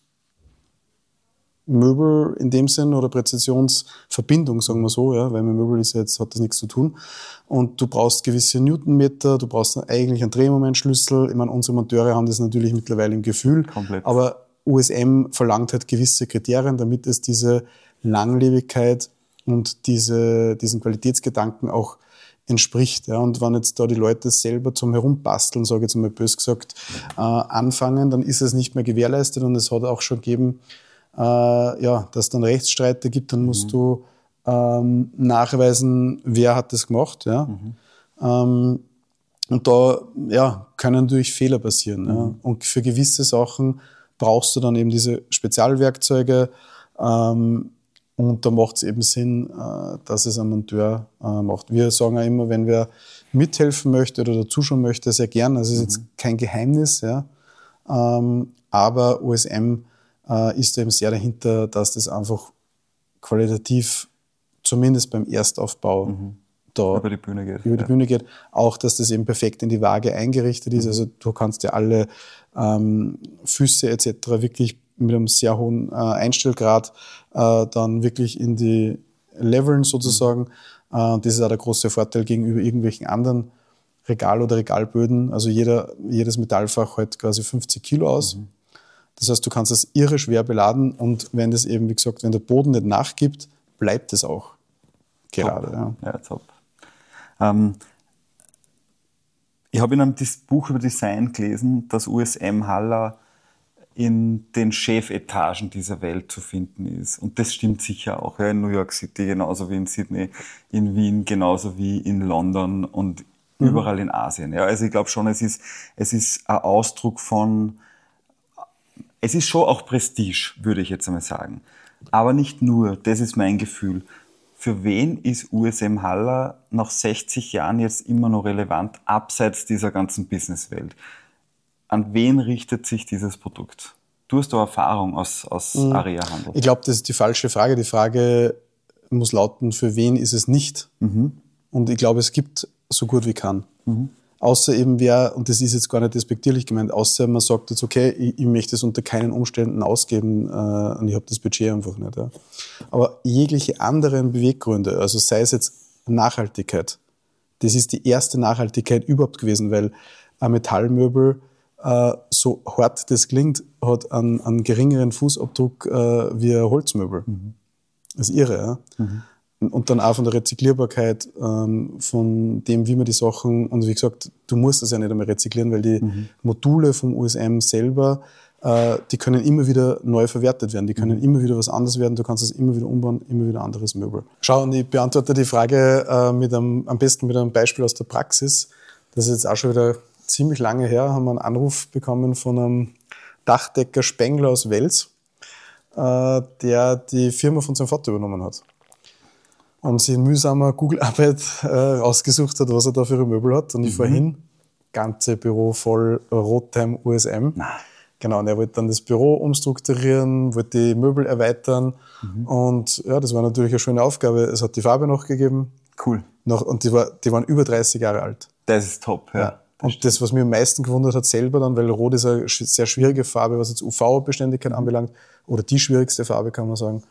Möbel in dem Sinn oder Präzisionsverbindung, sagen wir so, ja, weil mit Möbel ist ja jetzt, hat das nichts zu tun. Und du brauchst gewisse Newtonmeter, du brauchst eigentlich einen Drehmomentschlüssel. Ich meine, unsere Monteure haben das natürlich mittlerweile im Gefühl. Komplett. Aber U S M verlangt halt gewisse Kriterien, damit es diese Langlebigkeit und diese, diesen Qualitätsgedanken auch entspricht. Ja. Und wenn jetzt da die Leute selber zum Herumbasteln, sage ich jetzt mal bös gesagt, äh, anfangen, dann ist es nicht mehr gewährleistet und es hat auch schon gegeben, Äh, ja, dass es dann Rechtsstreite gibt, dann musst mhm. du ähm, nachweisen, wer hat das gemacht. Ja? Mhm. Ähm, und da ja, können natürlich Fehler passieren. Mhm. Ja? Und für gewisse Sachen brauchst du dann eben diese Spezialwerkzeuge. Ähm, und da macht es eben Sinn, äh, dass es ein Monteur äh, macht. Wir sagen auch immer, wenn wer mithelfen möchte oder dazuschauen möchte, sehr gern. Also es ist mhm. jetzt kein Geheimnis, ja? ähm, aber U S M Uh, ist eben sehr dahinter, dass das einfach qualitativ, zumindest beim Erstaufbau, mhm. da über die Bühne geht. Über die ja. Bühne geht. Auch, dass das eben perfekt in die Waage eingerichtet ist. Mhm. Also du kannst ja alle ähm, Füße et cetera wirklich mit einem sehr hohen äh, Einstellgrad äh, dann wirklich in die Leveln sozusagen. Mhm. Äh, das ist auch der große Vorteil gegenüber irgendwelchen anderen Regal- oder Regalböden. Also jeder, jedes Metallfach hält quasi fünfzig Kilo aus. Mhm. Das heißt, du kannst das irre schwer beladen und wenn das eben, wie gesagt, wenn der Boden nicht nachgibt, bleibt es auch gerade. Top. Ja, ja top. Ähm, ich habe in einem Buch über Design gelesen, dass U S M Haller in den Chefetagen dieser Welt zu finden ist. Und das stimmt sicher auch. Ja, in New York City genauso wie in Sydney, in Wien genauso wie in London und mhm. überall in Asien. Ja, also ich glaube schon, es ist, es ist ein Ausdruck von Es ist schon auch Prestige, würde ich jetzt einmal sagen. Aber nicht nur, das ist mein Gefühl. Für wen ist U S M Haller nach sechzig Jahren jetzt immer noch relevant, abseits dieser ganzen Businesswelt? An wen richtet sich dieses Produkt? Du hast da Erfahrung aus, aus mhm. Aria-Handel. Ich glaube, das ist die falsche Frage. Die Frage muss lauten, für wen ist es nicht? Mhm. Und ich glaube, es gibt so gut wie keinen. Mhm. Außer eben wer, und das ist jetzt gar nicht despektierlich gemeint, außer man sagt jetzt, okay, ich, ich möchte es unter keinen Umständen ausgeben äh, und ich habe das Budget einfach nicht. Ja. Aber jegliche anderen Beweggründe, also sei es jetzt Nachhaltigkeit, das ist die erste Nachhaltigkeit überhaupt gewesen, weil ein Metallmöbel, äh, so hart das klingt, hat einen, einen geringeren Fußabdruck äh, wie ein Holzmöbel. Mhm. Das ist irre, ja. Mhm. Und dann auch von der Rezyklierbarkeit, ähm, von dem, wie man die Sachen, und wie gesagt, du musst das ja nicht einmal rezyklieren, weil die mhm. Module vom U S M selber, äh, die können immer wieder neu verwertet werden, die können mhm. immer wieder was anderes werden, du kannst es immer wieder umbauen, immer wieder anderes Möbel. Schau, und ich beantworte die Frage äh, mit einem, am besten mit einem Beispiel aus der Praxis. Das ist jetzt auch schon wieder ziemlich lange her, haben wir einen Anruf bekommen von einem Dachdecker Spengler aus Wels, äh, der die Firma von seinem Vater übernommen hat. Und sich in mühsamer Google-Arbeit äh, ausgesucht hat, was er da für ein Möbel hat. Und mhm. ich fahre hin, ganze Büro voll Rotheim U S M. Nein. Genau, und er wollte dann das Büro umstrukturieren, wollte die Möbel erweitern. Mhm. Und ja, das war natürlich eine schöne Aufgabe. Es hat die Farbe noch gegeben. Cool. Noch, und die, war, die waren über dreißig Jahre alt. Das ist top, ja. ja. Und das, was mir am meisten gewundert hat selber dann, weil Rot ist eine sehr schwierige Farbe, was jetzt U V-Beständigkeit mhm. anbelangt, oder die schwierigste Farbe, kann man sagen.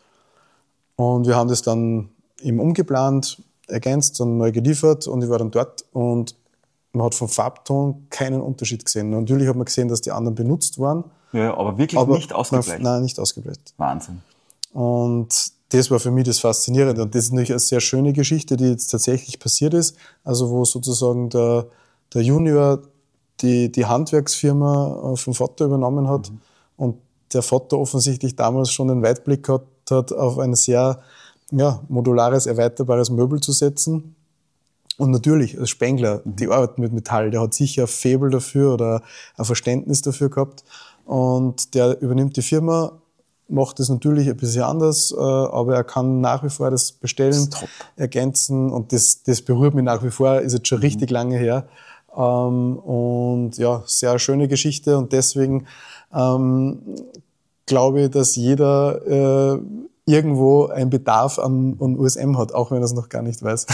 Und wir haben das dann eben umgeplant, ergänzt, dann neu geliefert und ich war dann dort und man hat vom Farbton keinen Unterschied gesehen. Natürlich hat man gesehen, dass die anderen benutzt waren. Ja, aber wirklich aber nicht ausgebleicht? Nein, nicht ausgebleicht. Wahnsinn. Und das war für mich das Faszinierende. Und das ist natürlich eine sehr schöne Geschichte, die jetzt tatsächlich passiert ist. Also wo sozusagen der, der Junior die, die Handwerksfirma vom Vater übernommen hat mhm. und der Vater offensichtlich damals schon den Weitblick hat, hat auf ein sehr ja, modulares, erweiterbares Möbel zu setzen. Und natürlich, als Spengler, mhm. die arbeitet mit Metall, der hat sicher ein Faible dafür oder ein Verständnis dafür gehabt. Und der übernimmt die Firma, macht es natürlich ein bisschen anders, äh, aber er kann nach wie vor das bestellen, das ergänzen. Und das, das berührt mich nach wie vor, ist jetzt schon mhm. richtig lange her. Ähm, und ja, sehr schöne Geschichte. Und deswegen ähm, glaube ich, dass jeder äh, irgendwo einen Bedarf an, an U S M hat, auch wenn er es noch gar nicht weiß.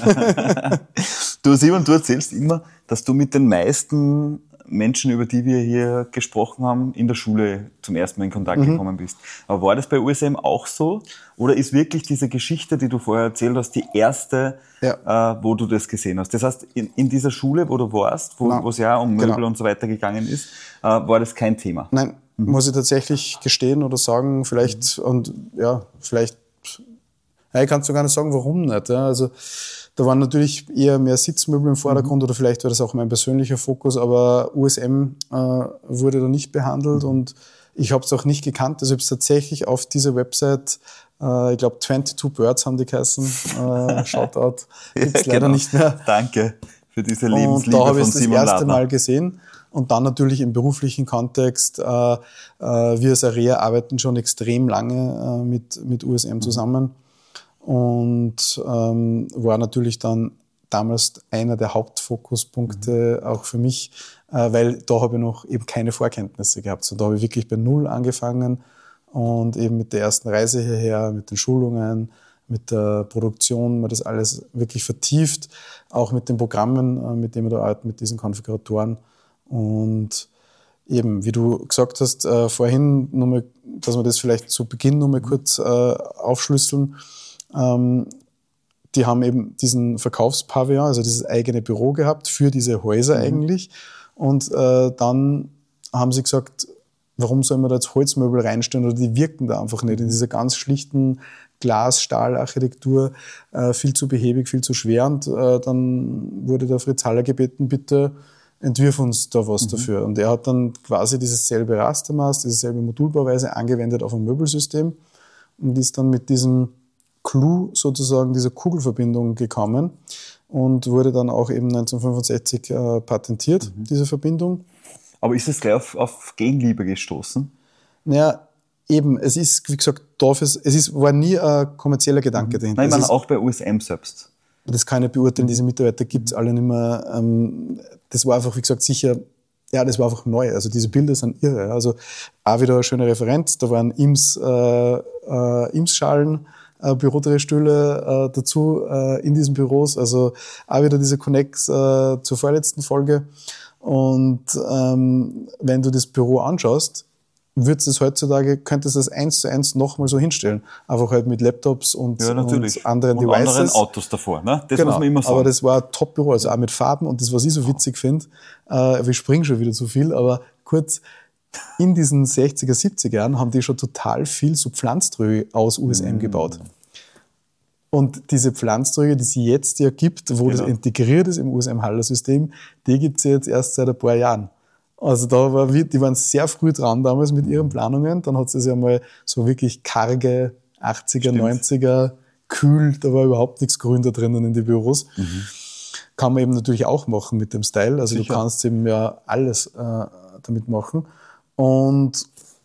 Du, Simon, du erzählst immer, dass du mit den meisten Menschen, über die wir hier gesprochen haben, in der Schule zum ersten Mal in Kontakt mhm. gekommen bist. Aber war das bei U S M auch so? Oder ist wirklich diese Geschichte, die du vorher erzählt hast, die erste, ja. äh, wo du das gesehen hast? Das heißt, in, in dieser Schule, wo du warst, wo es ja um Möbel genau. und so weiter gegangen ist, äh, war das kein Thema? Nein. Muss ich tatsächlich gestehen oder sagen, vielleicht, mhm. und ja, vielleicht, ja, ich kann es gar nicht sagen, warum nicht. Ja. Also, da waren natürlich eher mehr Sitzmöbel im Vordergrund mhm. oder vielleicht war das auch mein persönlicher Fokus, aber U S M äh, wurde da nicht behandelt mhm. und ich habe es auch nicht gekannt. Also ich habe es tatsächlich auf dieser Website, äh, ich glaube zweiundzwanzig Birds haben die geheißen, äh, Shoutout, gibt's leider genau. nicht mehr. Danke für diese Lebensliebe und da habe ich von es das Simon erste Ladner. Mal gesehen. Und dann natürlich im beruflichen Kontext, äh, äh, wir als Area arbeiten schon extrem lange äh, mit, mit U S M zusammen und ähm, war natürlich dann damals einer der Hauptfokuspunkte mhm. auch für mich, äh, weil da habe ich noch eben keine Vorkenntnisse gehabt. So, da habe ich wirklich bei Null angefangen und eben mit der ersten Reise hierher, mit den Schulungen, mit der Produktion, man das alles wirklich vertieft, auch mit den Programmen, äh, mit denen wir da arbeiten, mit diesen Konfiguratoren. Und eben, wie du gesagt hast, äh, vorhin, nur mal, dass wir das vielleicht zu Beginn noch mal kurz äh, aufschlüsseln. Ähm, die haben eben diesen Verkaufspavillon, also dieses eigene Büro gehabt für diese Häuser mhm. eigentlich. Und äh, dann haben sie gesagt, warum soll man da jetzt Holzmöbel reinstellen oder die wirken da einfach nicht in dieser ganz schlichten Glas-Stahl-Architektur, äh, viel zu behäbig, viel zu schwer. Und äh, dann wurde der Fritz Haller gebeten, bitte entwirf uns da was mhm. dafür. Und er hat dann quasi dieses selbe Rastermaß, diese selbe Modulbauweise angewendet auf ein Möbelsystem und ist dann mit diesem Clou sozusagen, dieser Kugelverbindung gekommen und wurde dann auch eben neunzehnhundertfünfundsechzig äh, patentiert, mhm. diese Verbindung. Aber ist es gleich auf, auf Gegenliebe gestoßen? Naja, eben, es ist, wie gesagt, dafür, es ist, war nie ein kommerzieller Gedanke mhm. dahinter. Nein, ich meine auch bei U S M selbst. Das kann ich nicht beurteilen, diese Mitarbeiter gibt's alle nicht mehr. Ähm, das war einfach, wie gesagt, sicher, ja, das war einfach neu. Also diese Bilder sind irre. Also auch wieder eine schöne Referenz. Da waren Ims, äh, äh, Ims-Schalen äh, Bürodrehstühle äh, dazu äh, in diesen Büros. Also auch wieder diese Connects äh, zur vorletzten Folge. Und ähm, wenn du das Büro anschaust, würdest du es heutzutage, könntest du es eins zu eins nochmal so hinstellen. Einfach halt mit Laptops und, Ja, natürlich. und anderen und Devices. anderen Autos davor, ne? Das genau, muss man immer sagen. aber das war ein Top-Büro, also auch mit Farben. Und das, was ich so witzig finde, äh, ich springe schon wieder zu viel, aber kurz, in diesen sechziger, siebziger Jahren haben die schon total viel so Pflanztröge aus U S M mm. gebaut. Und diese Pflanztröge, die es jetzt ja gibt, wo genau. das integriert ist im U S M-Haller-System, die gibt es jetzt erst seit ein paar Jahren. Also da war, die waren sehr früh dran damals mit ihren Planungen. Dann hat es ja mal so wirklich karge achtziger, Stimmt. neunziger, kühl, da war überhaupt nichts grün da drinnen in die Büros. Mhm. Kann man eben natürlich auch machen mit dem Style. Also Sicher. Du kannst eben ja alles äh, damit machen. Und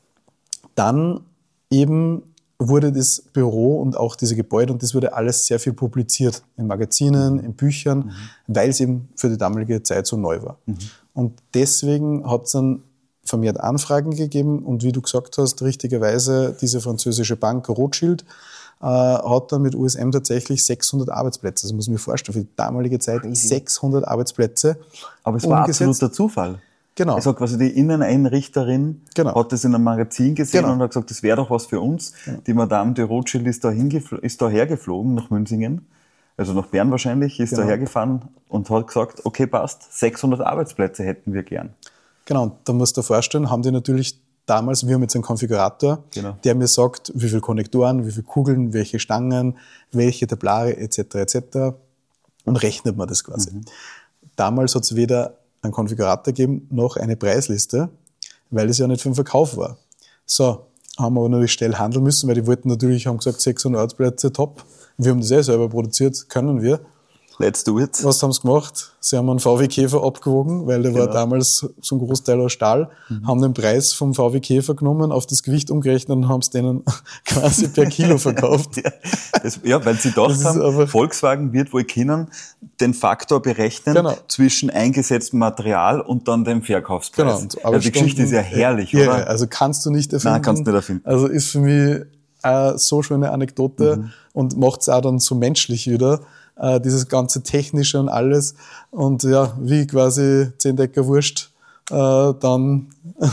dann eben wurde das Büro und auch diese Gebäude, und das wurde alles sehr viel publiziert in Magazinen, in Büchern, mhm. weil es eben für die damalige Zeit so neu war. Mhm. Und deswegen hat es dann vermehrt Anfragen gegeben, und wie du gesagt hast, richtigerweise diese französische Bank Rothschild äh, hat dann mit U S M tatsächlich sechshundert Arbeitsplätze. Das muss man sich vorstellen, für die damalige Zeit sechshundert Arbeitsplätze. Aber es war umgesetzt. Absoluter Zufall. Genau. Also quasi die Inneneinrichterin genau. hat das in einem Magazin gesehen genau. und hat gesagt, das wäre doch was für uns. Genau. Die Madame de Rothschild ist da, hingefl- ist da hergeflogen nach Münzingen, also nach Bern wahrscheinlich, ist genau. da hergefahren und hat gesagt, okay, passt, sechshundert Arbeitsplätze hätten wir gern. Genau, und da musst du dir vorstellen, haben die natürlich damals, wir haben jetzt einen Konfigurator, genau. der mir sagt, wie viele Konnektoren, wie viele Kugeln, welche Stangen, welche Tablare et cetera et cetera und rechnet man das quasi. Mhm. Damals hat es weder einen Konfigurator gegeben, noch eine Preisliste, weil es ja nicht für den Verkauf war. So, haben wir aber natürlich schnell handeln müssen, weil die wollten natürlich, haben gesagt, sechshundert Arbeitsplätze, top. Wir haben das eh selber produziert, können wir. Let's do it. Was haben sie gemacht? Sie haben einen V W Käfer abgewogen, weil der genau. war damals so ein Großteil aus Stahl, mhm. haben den Preis vom V W Käfer genommen, auf das Gewicht umgerechnet und haben es denen quasi per Kilo verkauft. ja, das, ja, weil sie gedacht haben, Volkswagen wird wohl können den Faktor berechnen genau. zwischen eingesetztem Material und dann dem Verkaufspreis. Genau. Aber ja, die Geschichte ist ja herrlich, ja, oder? Also kannst du nicht erfinden. Nein, kannst du nicht erfinden. Also ist für mich eine so schöne Anekdote mhm. und macht es auch dann so menschlich wieder. Äh, dieses ganze Technische und alles. Und ja, wie quasi zehn Decker Wurst äh, dann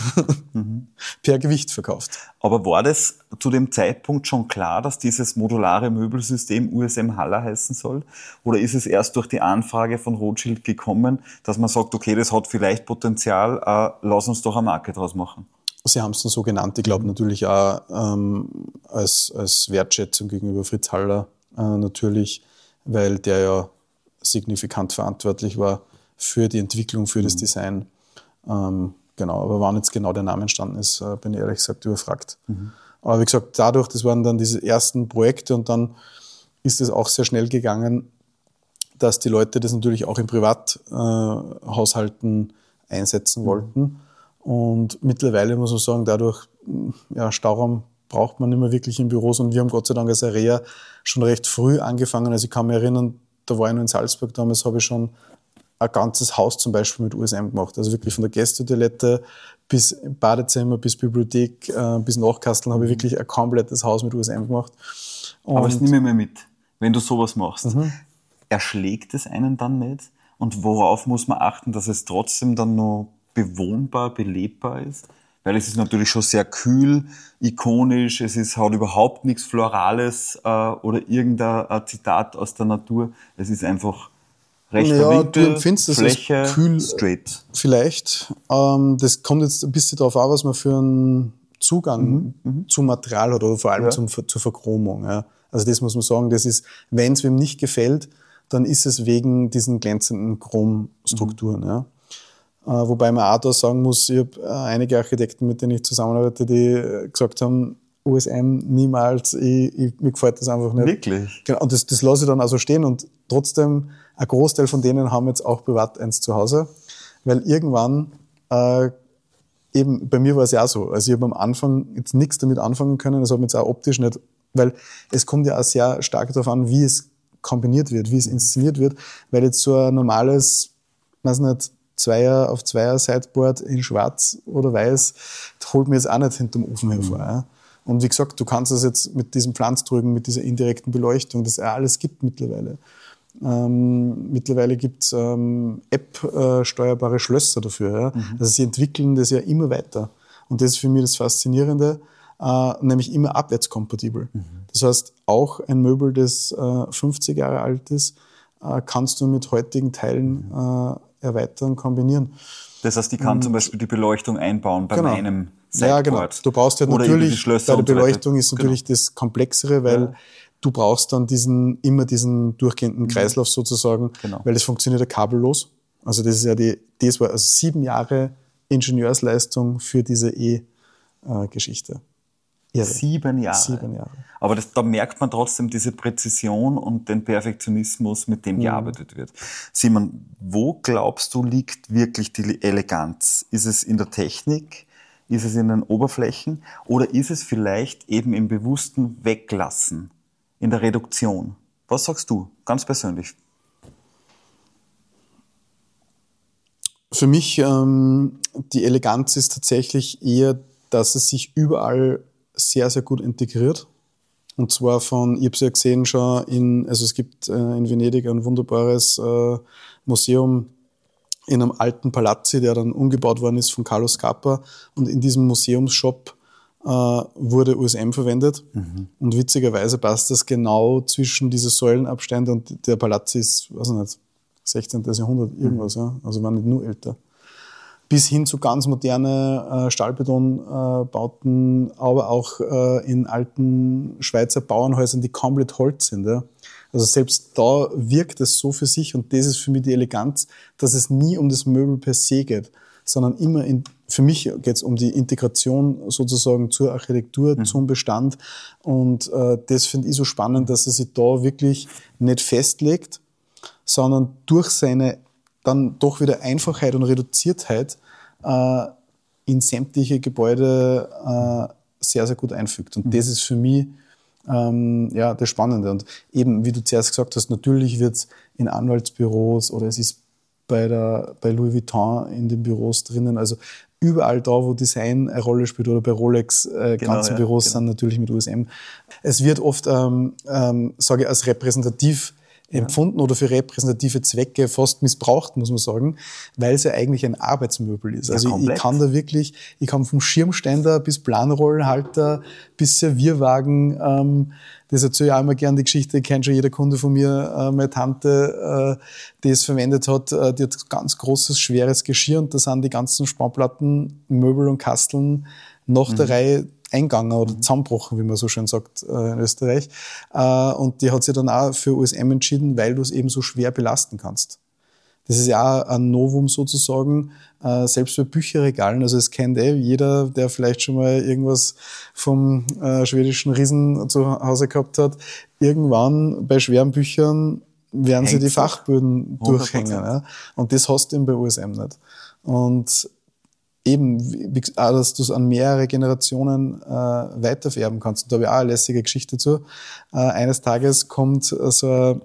mhm. per Gewicht verkauft. Aber war das zu dem Zeitpunkt schon klar, dass dieses modulare Möbelsystem U S M Haller heißen soll? Oder ist es erst durch die Anfrage von Rothschild gekommen, dass man sagt, okay, das hat vielleicht Potenzial, äh, lass uns doch eine Marke draus machen? Sie haben es dann so genannt. Ich glaube natürlich auch ähm, als, als Wertschätzung gegenüber Fritz Haller äh, natürlich, weil der ja signifikant verantwortlich war für die Entwicklung, für das Design. Ähm, genau, aber wann jetzt genau der Name entstanden ist, äh, bin ich ehrlich gesagt überfragt. Mhm. Aber wie gesagt, dadurch, das waren dann diese ersten Projekte, und dann ist es auch sehr schnell gegangen, dass die Leute das natürlich auch in Privathaushalten äh, einsetzen mhm. wollten. Und mittlerweile muss man sagen, dadurch, ja, Stauraum braucht man nicht mehr wirklich in Büros, und wir haben Gott sei Dank als Area schon recht früh angefangen. Also ich kann mich erinnern, da war ich noch in Salzburg, damals habe ich schon ein ganzes Haus zum Beispiel mit U S M gemacht. Also wirklich von der Gästetoilette bis Badezimmer, bis Bibliothek, äh, bis Nachkasteln habe ich wirklich ein komplettes Haus mit U S M gemacht. Und aber das nehme ich mir mit, wenn du sowas machst. Mhm. Erschlägt es einen dann nicht? Und worauf muss man achten, dass es trotzdem dann noch bewohnbar, belebbar ist? Weil es ist natürlich schon sehr kühl, ikonisch, es ist, hat überhaupt nichts Florales äh, oder irgendein äh, Zitat aus der Natur. Es ist einfach rechter ja, Winkel, du empfindest das Fläche, als kühl, straight. Vielleicht. Ähm, das kommt jetzt ein bisschen darauf an, was man für einen Zugang mhm, zum Material hat oder vor allem ja. zum, zur Verchromung. Ja. Also das muss man sagen, das ist, wenn es wem nicht gefällt, dann ist es wegen diesen glänzenden Chromstrukturen. Mhm. Ja. Uh, wobei man auch da sagen muss, ich habe uh, einige Architekten, mit denen ich zusammenarbeite, die uh, gesagt haben, U S M niemals, ich, ich, mir gefällt das einfach nicht. Wirklich? Genau, und das, das lasse ich dann also stehen, und trotzdem, ein Großteil von denen haben jetzt auch privat eins zu Hause, weil irgendwann, uh, eben bei mir war es ja auch so, also ich habe am Anfang jetzt nichts damit anfangen können, das hat mir jetzt auch optisch nicht, weil es kommt ja auch sehr stark darauf an, wie es kombiniert wird, wie es inszeniert wird, weil jetzt so ein normales, weiß nicht, Zweier auf Zweier Sideboard in schwarz oder weiß, das holt mir jetzt auch nicht hinterm Ofen hervor. Ja. Und wie gesagt, du kannst das jetzt mit diesen Pflanzdrücken, mit dieser indirekten Beleuchtung, das alles gibt mittlerweile. Ähm, mittlerweile gibt es ähm, App-steuerbare Schlösser dafür. Ja? Mhm. Also sie entwickeln das ja immer weiter. Und das ist für mich das Faszinierende, äh, nämlich immer abwärtskompatibel. Mhm. Das heißt, auch ein Möbel, das äh, fünfzig Jahre alt ist, äh, kannst du mit heutigen Teilen äh, erweitern, kombinieren. Das heißt, ich kann und, zum Beispiel die Beleuchtung einbauen bei genau. meinem Sideboard. Ja, genau. Du brauchst ja natürlich, bei der Beleuchtung ist natürlich genau. das Komplexere, weil ja. du brauchst dann diesen, immer diesen durchgehenden Kreislauf sozusagen, genau. weil das funktioniert ja kabellos. Also das ist ja die, das war also sieben Jahre Ingenieursleistung für diese E-Geschichte. Irre. Sieben Jahre. Sieben Jahre. Aber das, da merkt man trotzdem diese Präzision und den Perfektionismus, mit dem mhm. gearbeitet wird. Simon, wo glaubst du, liegt wirklich die Eleganz? Ist es in der Technik? Ist es in den Oberflächen? Oder ist es vielleicht eben im bewussten Weglassen, in der Reduktion? Was sagst du, ganz persönlich? Für mich, ähm, die Eleganz ist tatsächlich eher, dass es sich überall sehr, sehr gut integriert. Und zwar von, ich habe es ja gesehen schon, in, also es gibt äh, in Venedig ein wunderbares äh, Museum in einem alten Palazzi, der dann umgebaut worden ist von Carlo Scappa. Und in diesem Museumsshop äh, wurde U S M verwendet. Mhm. Und witzigerweise passt das genau zwischen diese Säulenabstände und der Palazzi ist, weiß ich nicht, sechzehnten. Jahrhundert, irgendwas, mhm. ja. Also war nicht nur älter. Bis hin zu ganz moderne äh, Stahlbetonbauten, äh, aber auch äh, in alten Schweizer Bauernhäusern, die komplett Holz sind. Ja. Also selbst da wirkt es so für sich und das ist für mich die Eleganz, dass es nie um das Möbel per se geht, sondern immer, in, für mich geht es um die Integration sozusagen zur Architektur, mhm. zum Bestand und äh, das finde ich so spannend, dass er sich da wirklich nicht festlegt, sondern durch seine dann doch wieder Einfachheit und Reduziertheit äh, in sämtliche Gebäude äh, sehr, sehr gut einfügt. Und mhm. das ist für mich ähm, ja, das Spannende. Und eben, wie du zuerst gesagt hast, natürlich wird es in Anwaltsbüros oder es ist bei, der, bei Louis Vuitton in den Büros drinnen, also überall da, wo Design eine Rolle spielt oder bei Rolex, äh, genau, ganze ja, Büros genau. sind natürlich mit U S M. Es wird oft, ähm, ähm, sage ich, als repräsentativ empfunden oder für repräsentative Zwecke fast missbraucht, muss man sagen, weil es ja eigentlich ein Arbeitsmöbel ist. Ja, also komplett. Ich kann da wirklich, ich kann vom Schirmständer bis Planrollenhalter bis Servierwagen, ähm, das erzähle ich auch immer gerne die Geschichte, kennt schon jeder Kunde von mir, äh, meine Tante, äh, die es verwendet hat, äh, die hat ganz großes, schweres Geschirr und da sind die ganzen Spannplatten, Möbel und Kasteln nach mhm. der Reihe eingegangen oder zusammenbrochen, wie man so schön sagt äh, in Österreich. Äh, und die hat sich dann auch für U S M entschieden, weil du es eben so schwer belasten kannst. Das ist ja auch ein Novum sozusagen, äh, selbst bei Bücherregalen. Also es kennt eh jeder, der vielleicht schon mal irgendwas vom äh, schwedischen Riesen zu Hause gehabt hat. Irgendwann bei schweren Büchern werden sie die Fachböden durchhängen. Ja? Und das hast du eben bei U S M nicht. Und eben, wie, auch, dass du es an mehrere Generationen äh, weitervererben kannst. Und da habe ich auch eine lässige Geschichte dazu. Äh, eines Tages kommt so ein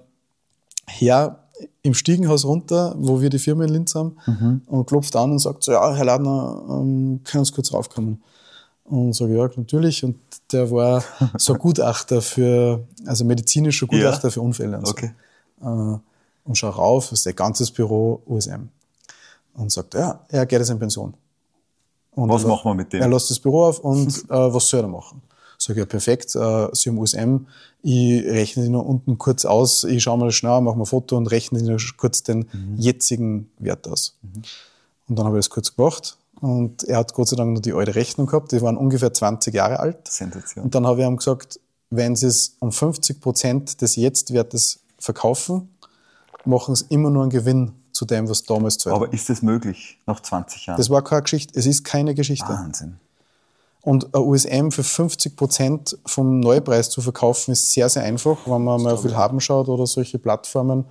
Herr im Stiegenhaus runter, wo wir die Firma in Linz haben, mhm. und klopft an und sagt so, ja, Herr Ladner, ähm, können Sie kurz raufkommen? Und sage, ja, natürlich. Und der war so Gutachter für, also medizinischer Gutachter ja. für Unfälle und so. Okay. Äh, und schau rauf, das ist ein ganzes Büro U S M. Und sagt, ja, er geht jetzt in Pension. Und was machen wir mit dem? Er lässt das Büro auf und äh, was soll er machen? Sag ich, ja, perfekt, äh, Sie haben U S M, ich rechne die noch unten kurz aus, ich schaue mal schnell, mache mal ein Foto und rechne die noch kurz den mhm. jetzigen Wert aus. Mhm. Und dann habe ich das kurz gemacht und er hat Gott sei Dank noch die alte Rechnung gehabt, die waren ungefähr zwanzig Jahre alt. Sensation. Und dann habe ich ihm gesagt, wenn Sie es um fünfzig Prozent des Jetztwertes verkaufen, machen Sie immer nur einen Gewinn zu dem, was damals zahlt. Aber ist das möglich, nach zwanzig Jahren? Das war keine Geschichte, es ist keine Geschichte. Wahnsinn. Und ein U S M für fünfzig Prozent vom Neupreis zu verkaufen, ist sehr, sehr einfach. Wenn man mal viel haben schaut oder solche Plattformen,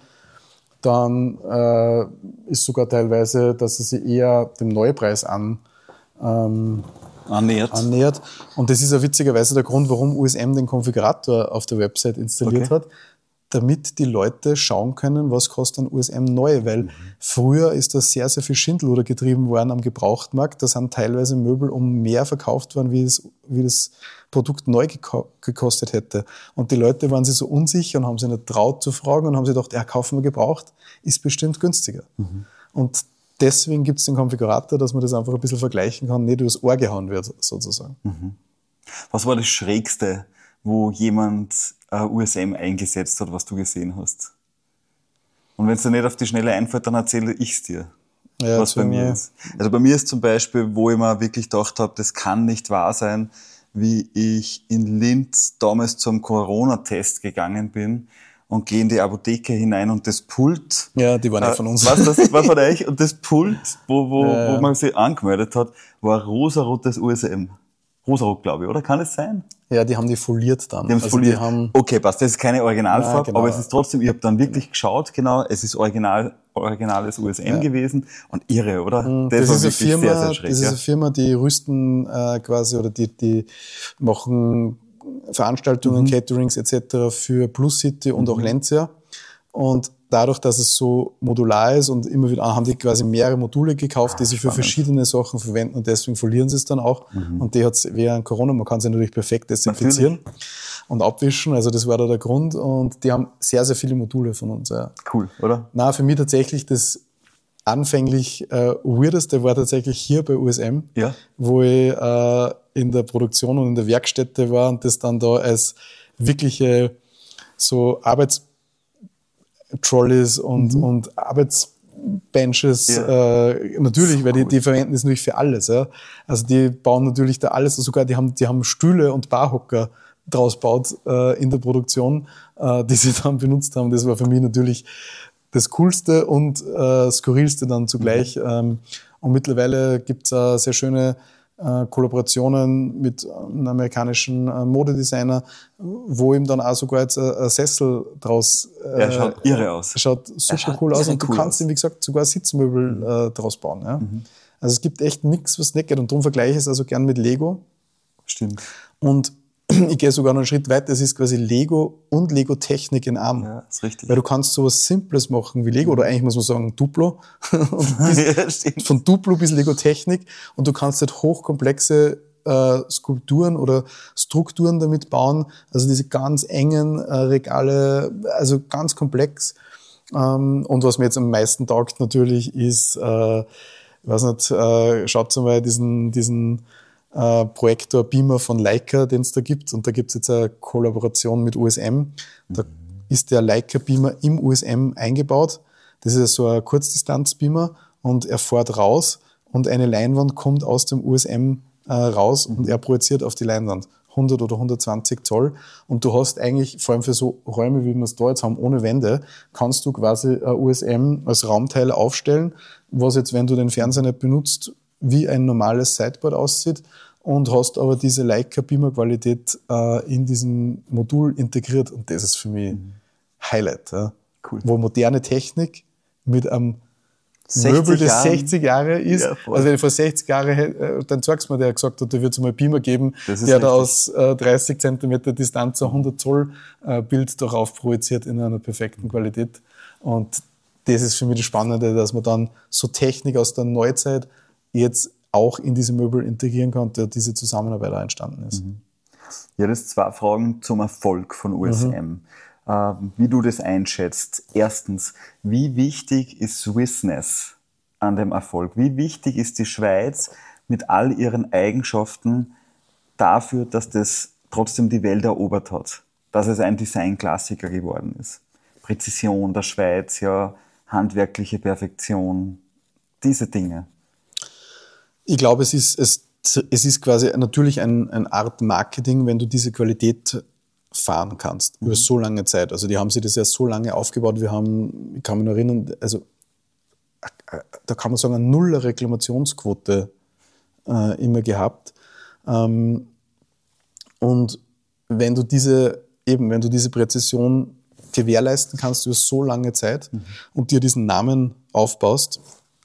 dann äh, ist sogar teilweise, dass es sich eher dem Neupreis an, ähm, annähert. annähert. Und das ist ja witzigerweise der Grund, warum U S M den Konfigurator auf der Website installiert okay. hat. damit die Leute schauen können, was kostet ein U S M neu, weil mhm. früher ist da sehr, sehr viel Schindluder getrieben worden am Gebrauchtmarkt. Da sind teilweise Möbel um mehr verkauft worden, wie das, wie das Produkt neu geko- gekostet hätte. Und die Leute waren sich so unsicher und haben sich nicht traut zu fragen und haben sich gedacht, ja, kaufen wir gebraucht, ist bestimmt günstiger. Mhm. Und deswegen gibt es den Konfigurator, dass man das einfach ein bisschen vergleichen kann, nicht übers Ohr gehauen wird, sozusagen. Mhm. Was war das Schrägste, wo jemand uh, U S M eingesetzt hat, was du gesehen hast? Und wenn es dir nicht auf die Schnelle einfällt, dann erzähle ich es dir, ja, was bei mir ist. Also bei mir ist zum Beispiel, wo ich mir wirklich gedacht habe, das kann nicht wahr sein, wie ich in Linz damals zum Corona-Test gegangen bin und gehe in die Apotheke hinein und das Pult... Ja, die waren äh, nicht von uns. Was, das war von euch? Und das Pult, wo, wo, ja, ja. wo man sich angemeldet hat, war rosarotes U S M. Rosarot, glaube ich, oder? Kann es sein? Ja, die haben die foliert dann. Die haben also foliert. Die haben okay, passt. Das ist keine Originalfarbe, ja, genau. Aber es ist trotzdem, ich habe dann wirklich geschaut, genau, es ist original, originales U S M ja. gewesen und irre, oder? Das, das, ist, eine Firma, sehr, sehr schräg, das ja. ist eine Firma, die rüsten äh, quasi oder die, die machen Veranstaltungen, mhm. Caterings et cetera für Plus City und mhm. auch Lancia. Und dadurch, dass es so modular ist und immer wieder haben die quasi mehrere Module gekauft, die sie für verschiedene Sachen verwenden und deswegen verlieren sie es dann auch. Mhm. Und die hat es während Corona, man kann sie natürlich perfekt desinfizieren natürlich. und abwischen, also das war da der Grund und die haben sehr, sehr viele Module von uns. Ja. Cool, oder? Na, für mich tatsächlich das anfänglich äh, weirdeste war tatsächlich hier bei U S M, ja. wo ich äh, in der Produktion und in der Werkstätte war und das dann da als wirkliche so Arbeits Trolleys und, mhm. und Arbeitsbenches, ja. äh, natürlich, so weil die, die verwenden das natürlich für alles. Ja. Also die bauen natürlich da alles, sogar die haben, die haben Stühle und Barhocker draus gebaut äh, in der Produktion, äh, die sie dann benutzt haben. Das war für mich natürlich das Coolste und äh, Skurrilste dann zugleich. Mhm. Ähm, und mittlerweile gibt's äh, sehr schöne äh, Kollaborationen mit einem amerikanischen äh, Modedesigner, wo ihm dann auch sogar jetzt ein, ein Sessel draus... Äh, er schaut irre aus. Schaut super schaut cool aus und du cool kannst aus. ihm, wie gesagt, sogar Sitzmöbel mhm. äh, draus bauen. Ja? Mhm. Also es gibt echt nichts, was nicht geht und darum vergleiche ich es also gern mit Lego. Stimmt. Und ich gehe sogar noch einen Schritt weiter, es ist quasi Lego und Lego-Technik in einem. Ja, ist richtig. Weil du kannst sowas Simples machen wie Lego, oder eigentlich muss man sagen Duplo. bis, ja, von Duplo bis Lego-Technik. Und du kannst halt hochkomplexe äh, Skulpturen oder Strukturen damit bauen. Also diese ganz engen äh, Regale, also ganz komplex. Ähm, und was mir jetzt am meisten taugt natürlich ist, äh, ich weiß nicht, äh, schaut mal diesen, diesen Uh, Projektor Beamer von Leica, den es da gibt. Und da gibt es jetzt eine Kollaboration mit U S M. Da mhm. ist der Leica Beamer im U S M eingebaut. Das ist so ein Kurzdistanz-Beamer und er fährt raus und eine Leinwand kommt aus dem U S M äh, raus mhm. und er projiziert auf die Leinwand. hundert oder hundertzwanzig Zoll. Und du hast eigentlich, vor allem für so Räume, wie wir es da jetzt haben, ohne Wände, kannst du quasi ein U S M als Raumteil aufstellen, was jetzt, wenn du den Fernseher nicht benutzt, wie ein normales Sideboard aussieht und hast aber diese Leica Beamer Qualität äh, in diesem Modul integriert und das ist für mich mhm. Highlight. Ja. Cool. Wo moderne Technik mit einem Möbel, das Jahren. sechzig Jahre ist, ja, also wenn ich vor sechzig Jahren, dann sagst du mir, der gesagt hat, da wird es mal Beamer geben, der da aus äh, dreißig Zentimeter Distanz ein hundert Zoll äh, Bild darauf projiziert in einer perfekten Qualität und das ist für mich das Spannende, dass man dann so Technik aus der Neuzeit jetzt auch in diese Möbel integrieren konnte, diese Zusammenarbeit auch entstanden ist. Mhm. Ja, das sind zwei Fragen zum Erfolg von U S M. Mhm. Ähm, wie du das einschätzt. Erstens, wie wichtig ist Swissness an dem Erfolg? Wie wichtig ist die Schweiz mit all ihren Eigenschaften dafür, dass das trotzdem die Welt erobert hat? Dass es ein Designklassiker geworden ist? Präzision der Schweiz, ja, handwerkliche Perfektion, diese Dinge. Ich glaube, es ist, es, es ist quasi natürlich ein, eine Art Marketing, wenn du diese Qualität fahren kannst, mhm. über so lange Zeit. Also die haben sich das ja so lange aufgebaut. Wir haben, ich kann mich noch erinnern, also da kann man sagen, eine nuller Reklamationsquote äh, immer gehabt. Ähm, und wenn du diese, eben, wenn du diese Präzision gewährleisten kannst über so lange Zeit mhm. und dir diesen Namen aufbaust,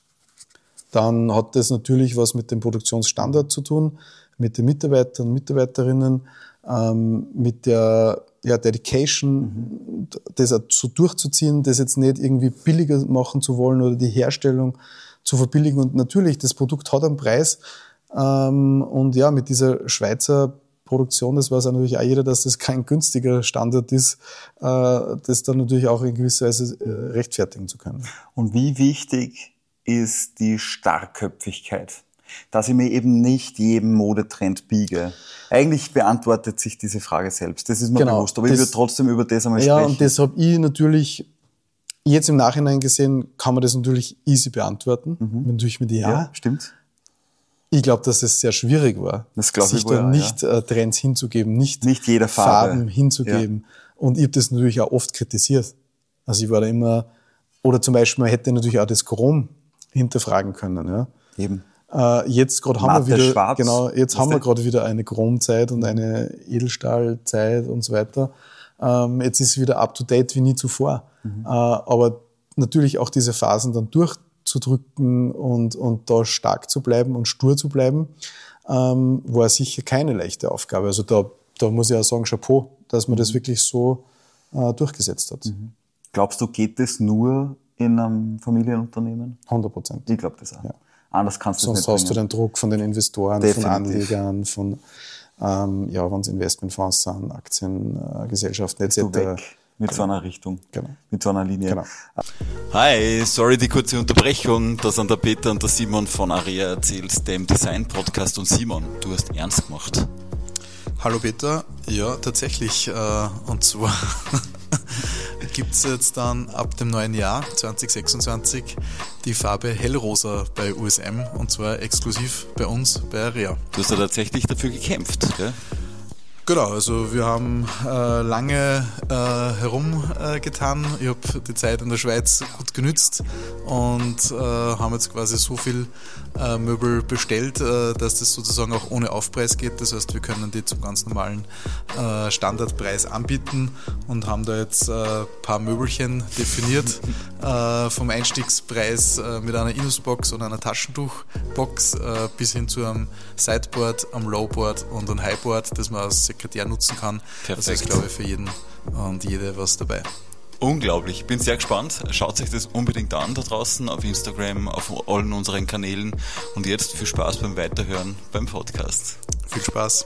dann hat das natürlich was mit dem Produktionsstandard zu tun, mit den Mitarbeitern und Mitarbeiterinnen, ähm, mit der ja, Dedication, das auch so durchzuziehen, das jetzt nicht irgendwie billiger machen zu wollen oder die Herstellung zu verbilligen. Und natürlich, das Produkt hat einen Preis. Ähm, und ja, mit dieser Schweizer Produktion, das weiß auch natürlich auch jeder, dass das kein günstiger Standard ist, äh, das dann natürlich auch in gewisser Weise äh, rechtfertigen zu können. Und wie wichtig ist die Starrköpfigkeit? Dass ich mir eben nicht jedem Modetrend biege. Eigentlich beantwortet sich diese Frage selbst. Das ist mir genau, bewusst. Aber ich würde trotzdem über das einmal ja, sprechen. Ja, und das habe ich natürlich jetzt im Nachhinein gesehen, kann man das natürlich easy beantworten. Mhm. Natürlich mit Ja. Ja, stimmt. Ich glaube, dass es sehr schwierig war, das sich ich da wohl, nicht ja. äh, Trends hinzugeben, nicht, nicht jeder Farbe. Farben hinzugeben. Ja. Und ich habe das natürlich auch oft kritisiert. Also ich war da immer, oder zum Beispiel, man hätte natürlich auch das Chrom hinterfragen können. Ja. Eben. Äh, jetzt gerade haben wir wieder, schwarz. genau, jetzt Was haben wir denn? gerade wieder eine Chromzeit und eine Edelstahlzeit und so weiter. Ähm, jetzt ist es wieder up to date wie nie zuvor. Mhm. Äh, aber natürlich auch diese Phasen dann durchzudrücken und, und da stark zu bleiben und stur zu bleiben, ähm, war sicher keine leichte Aufgabe. Also da, da muss ich auch sagen, Chapeau, dass man das wirklich so äh, durchgesetzt hat. Mhm. Glaubst du, geht das nur in einem Familienunternehmen? hundert Prozent. Ich glaube das auch. Ja. Anders kannst du Sonst es nicht hast du den Druck von den Investoren, Definitiv. von Anlegern, von, ähm, ja, wenn es Investmentfonds sind, Aktiengesellschaften äh, et cetera. Weg mit genau. so einer Richtung, genau. mit so einer Linie. Genau. Hi, sorry die kurze Unterbrechung, da sind der Peter und der Simon von Aria erzählt, dem Design-Podcast. Und Simon, du hast ernst gemacht. Hallo Peter, ja tatsächlich, äh, und zwar gibt es jetzt dann ab dem neuen Jahr zwanzig sechsundzwanzig die Farbe Hellrosa bei U S M und zwar exklusiv bei uns bei Aria. Du hast ja tatsächlich dafür gekämpft, gell? Genau, also wir haben äh, lange äh, herumgetan. Äh, ich habe die Zeit in der Schweiz gut genützt und äh, haben jetzt quasi so viel äh, Möbel bestellt, äh, dass das sozusagen auch ohne Aufpreis geht. Das heißt, wir können die zum ganz normalen äh, Standardpreis anbieten und haben da jetzt ein äh, paar Möbelchen definiert. äh, vom Einstiegspreis äh, mit einer Inusbox und einer Taschentuchbox äh, bis hin zu einem Sideboard, einem Lowboard und einem Highboard, das man als Sekretär nutzen kann. Perfekt. Das ist, glaube ich, für jeden und jede was dabei. Unglaublich, ich bin sehr gespannt. Schaut euch das unbedingt an da draußen auf Instagram, auf allen unseren Kanälen. Und jetzt viel Spaß beim Weiterhören beim Podcast. Viel Spaß.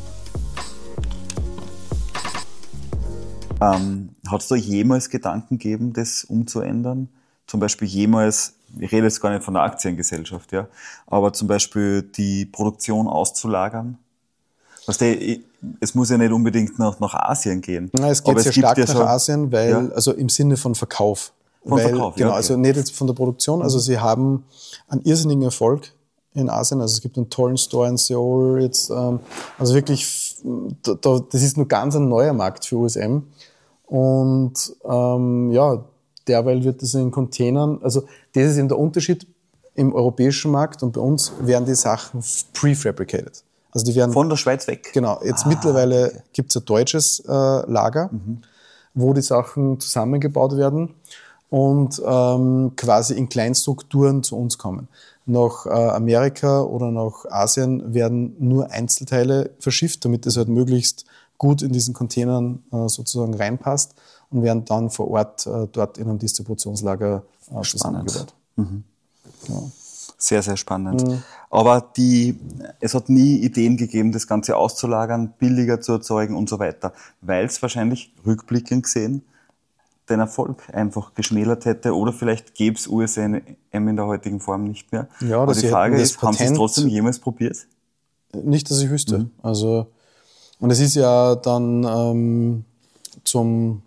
Ähm, hat es da jemals Gedanken gegeben, das umzuändern? Zum Beispiel jemals, ich rede jetzt gar nicht von der Aktiengesellschaft, ja, aber zum Beispiel die Produktion auszulagern? Weißt du, es muss ja nicht unbedingt nach, nach Asien gehen. Nein, es geht aber sehr es gibt stark ja nach schon, Asien, weil, ja? also im Sinne von Verkauf. Von weil, Verkauf, genau, ja. Okay. Also nicht jetzt von der Produktion, also sie haben einen irrsinnigen Erfolg in Asien, also es gibt einen tollen Store in Seoul jetzt, ähm, also wirklich, da, da, das ist nur ganz ein neuer Markt für U S M und ähm, ja, derweil wird das in Containern, also das ist eben der Unterschied im europäischen Markt und bei uns werden die Sachen prefabricated. Also die werden von der Schweiz weg? Genau. Jetzt ah, mittlerweile okay. gibt es ein deutsches äh, Lager, mhm. wo die Sachen zusammengebaut werden und ähm, quasi in Kleinstrukturen zu uns kommen. Nach äh, Amerika oder nach Asien werden nur Einzelteile verschifft, damit es halt möglichst gut in diesen Containern äh, sozusagen reinpasst und werden dann vor Ort äh, dort in einem Distributionslager äh, zusammengebaut. Mhm. Genau. Sehr, sehr spannend. Mhm. Aber die, es hat nie Ideen gegeben, das Ganze auszulagern, billiger zu erzeugen und so weiter, weil es wahrscheinlich rückblickend gesehen den Erfolg einfach geschmälert hätte oder vielleicht gäbe es U S M in der heutigen Form nicht mehr. Ja, aber die Frage ist, Patent, haben Sie es trotzdem jemals probiert? Nicht, dass ich wüsste. Mhm. Also, und es ist ja dann ähm, zum,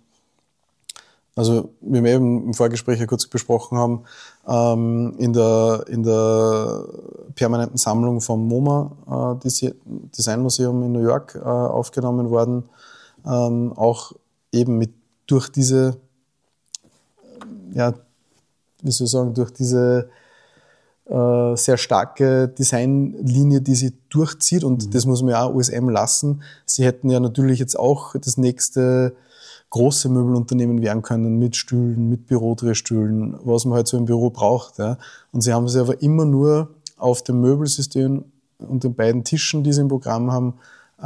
also wie wir eben im Vorgespräch ja kurz besprochen haben, ähm, in der in der permanenten Sammlung vom MoMA äh, Design Museum in New York äh, aufgenommen worden, ähm, auch eben mit durch diese, ja, wie soll ich sagen, durch diese äh, sehr starke Designlinie, die sie durchzieht und mhm. das muss man ja auch U S M lassen. Sie hätten ja natürlich jetzt auch das nächste große Möbelunternehmen werden können mit Stühlen, mit Bürodrehstühlen, was man halt so im Büro braucht. Ja. Und sie haben sich aber immer nur auf dem Möbelsystem und den beiden Tischen, die sie im Programm haben, äh,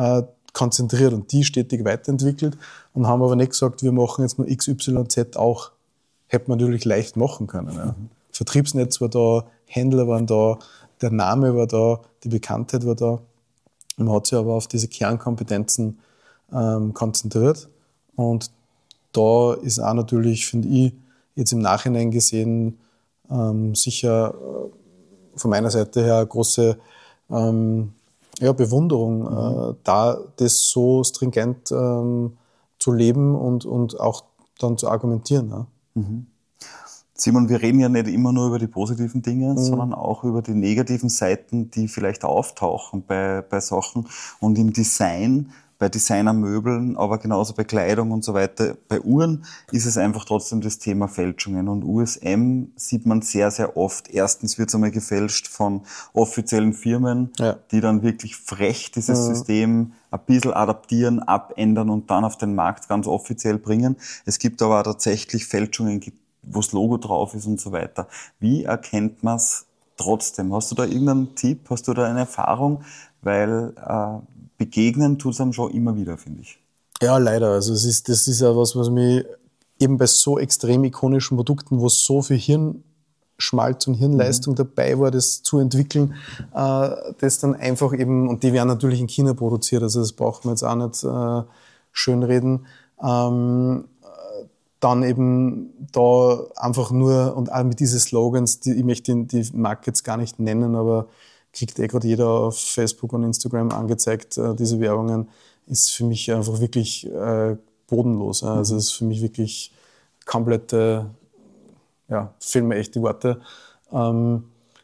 konzentriert und die stetig weiterentwickelt und haben aber nicht gesagt, wir machen jetzt nur X Y Z auch. Hätte man natürlich leicht machen können. Ja. Mhm. Vertriebsnetz war da, Händler waren da, der Name war da, die Bekanntheit war da. Man hat sich aber auf diese Kernkompetenzen ähm, konzentriert. Und da ist auch natürlich, finde ich, jetzt im Nachhinein gesehen, ähm, sicher äh, von meiner Seite her große ähm, ja, Bewunderung, mhm. äh, da das so stringent ähm, zu leben und, und auch dann zu argumentieren. Ja. Mhm. Simon, wir reden ja nicht immer nur über die positiven Dinge, mhm. sondern auch über die negativen Seiten, die vielleicht auftauchen bei, bei Sachen. Und im Design, bei Designermöbeln, aber genauso bei Kleidung und so weiter, bei Uhren ist es einfach trotzdem das Thema Fälschungen. Und U S M sieht man sehr, sehr oft. Erstens wird es einmal gefälscht von offiziellen Firmen, ja. die dann wirklich frech dieses mhm. System ein bisschen adaptieren, abändern und dann auf den Markt ganz offiziell bringen. Es gibt aber auch tatsächlich Fälschungen, wo das Logo drauf ist und so weiter. Wie erkennt man es trotzdem? Hast du da irgendeinen Tipp? Hast du da eine Erfahrung? Weil äh, begegnen tut es einem schon immer wieder, finde ich. Ja, leider. Also es ist, das ist ja was, was mich eben bei so extrem ikonischen Produkten, wo so viel Hirnschmalz und Hirnleistung mhm. dabei war, das zu entwickeln, äh, das dann einfach eben, und die werden natürlich in China produziert, also das braucht man jetzt auch nicht äh, schönreden, ähm, dann eben da einfach nur, und auch mit diesen Slogans, die, ich möchte die, die Marke jetzt gar nicht nennen, aber kriegt eh gerade jeder auf Facebook und Instagram angezeigt, äh, diese Werbungen, ist für mich einfach wirklich äh, bodenlos. Äh. Also ist für mich wirklich komplette, ja, fehlen mir echt die Worte. Ähm,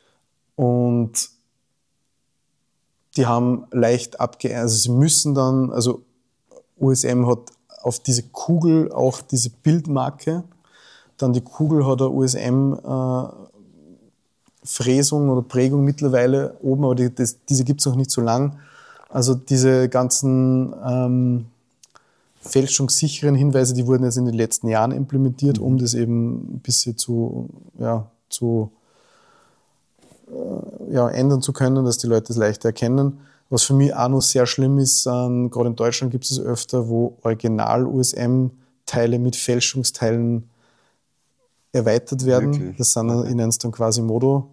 und die haben leicht abge... Also sie müssen dann, also U S M hat auf diese Kugel auch diese Bildmarke, dann die Kugel hat eine U S M äh, Fräsung oder Prägung mittlerweile oben, aber die, das, diese gibt es noch nicht so lang. Also diese ganzen ähm, fälschungssicheren Hinweise, die wurden jetzt in den letzten Jahren implementiert, mhm. um das eben ein bisschen zu, ja, zu äh, ja, ändern zu können, dass die Leute es leichter erkennen. Was für mich auch noch sehr schlimm ist, ähm, gerade in Deutschland gibt es öfter, wo Original-U S M-Teile mit Fälschungsteilen erweitert werden. Wirklich? Das sind, okay. Ich nenne es dann quasi Modo-Möbel.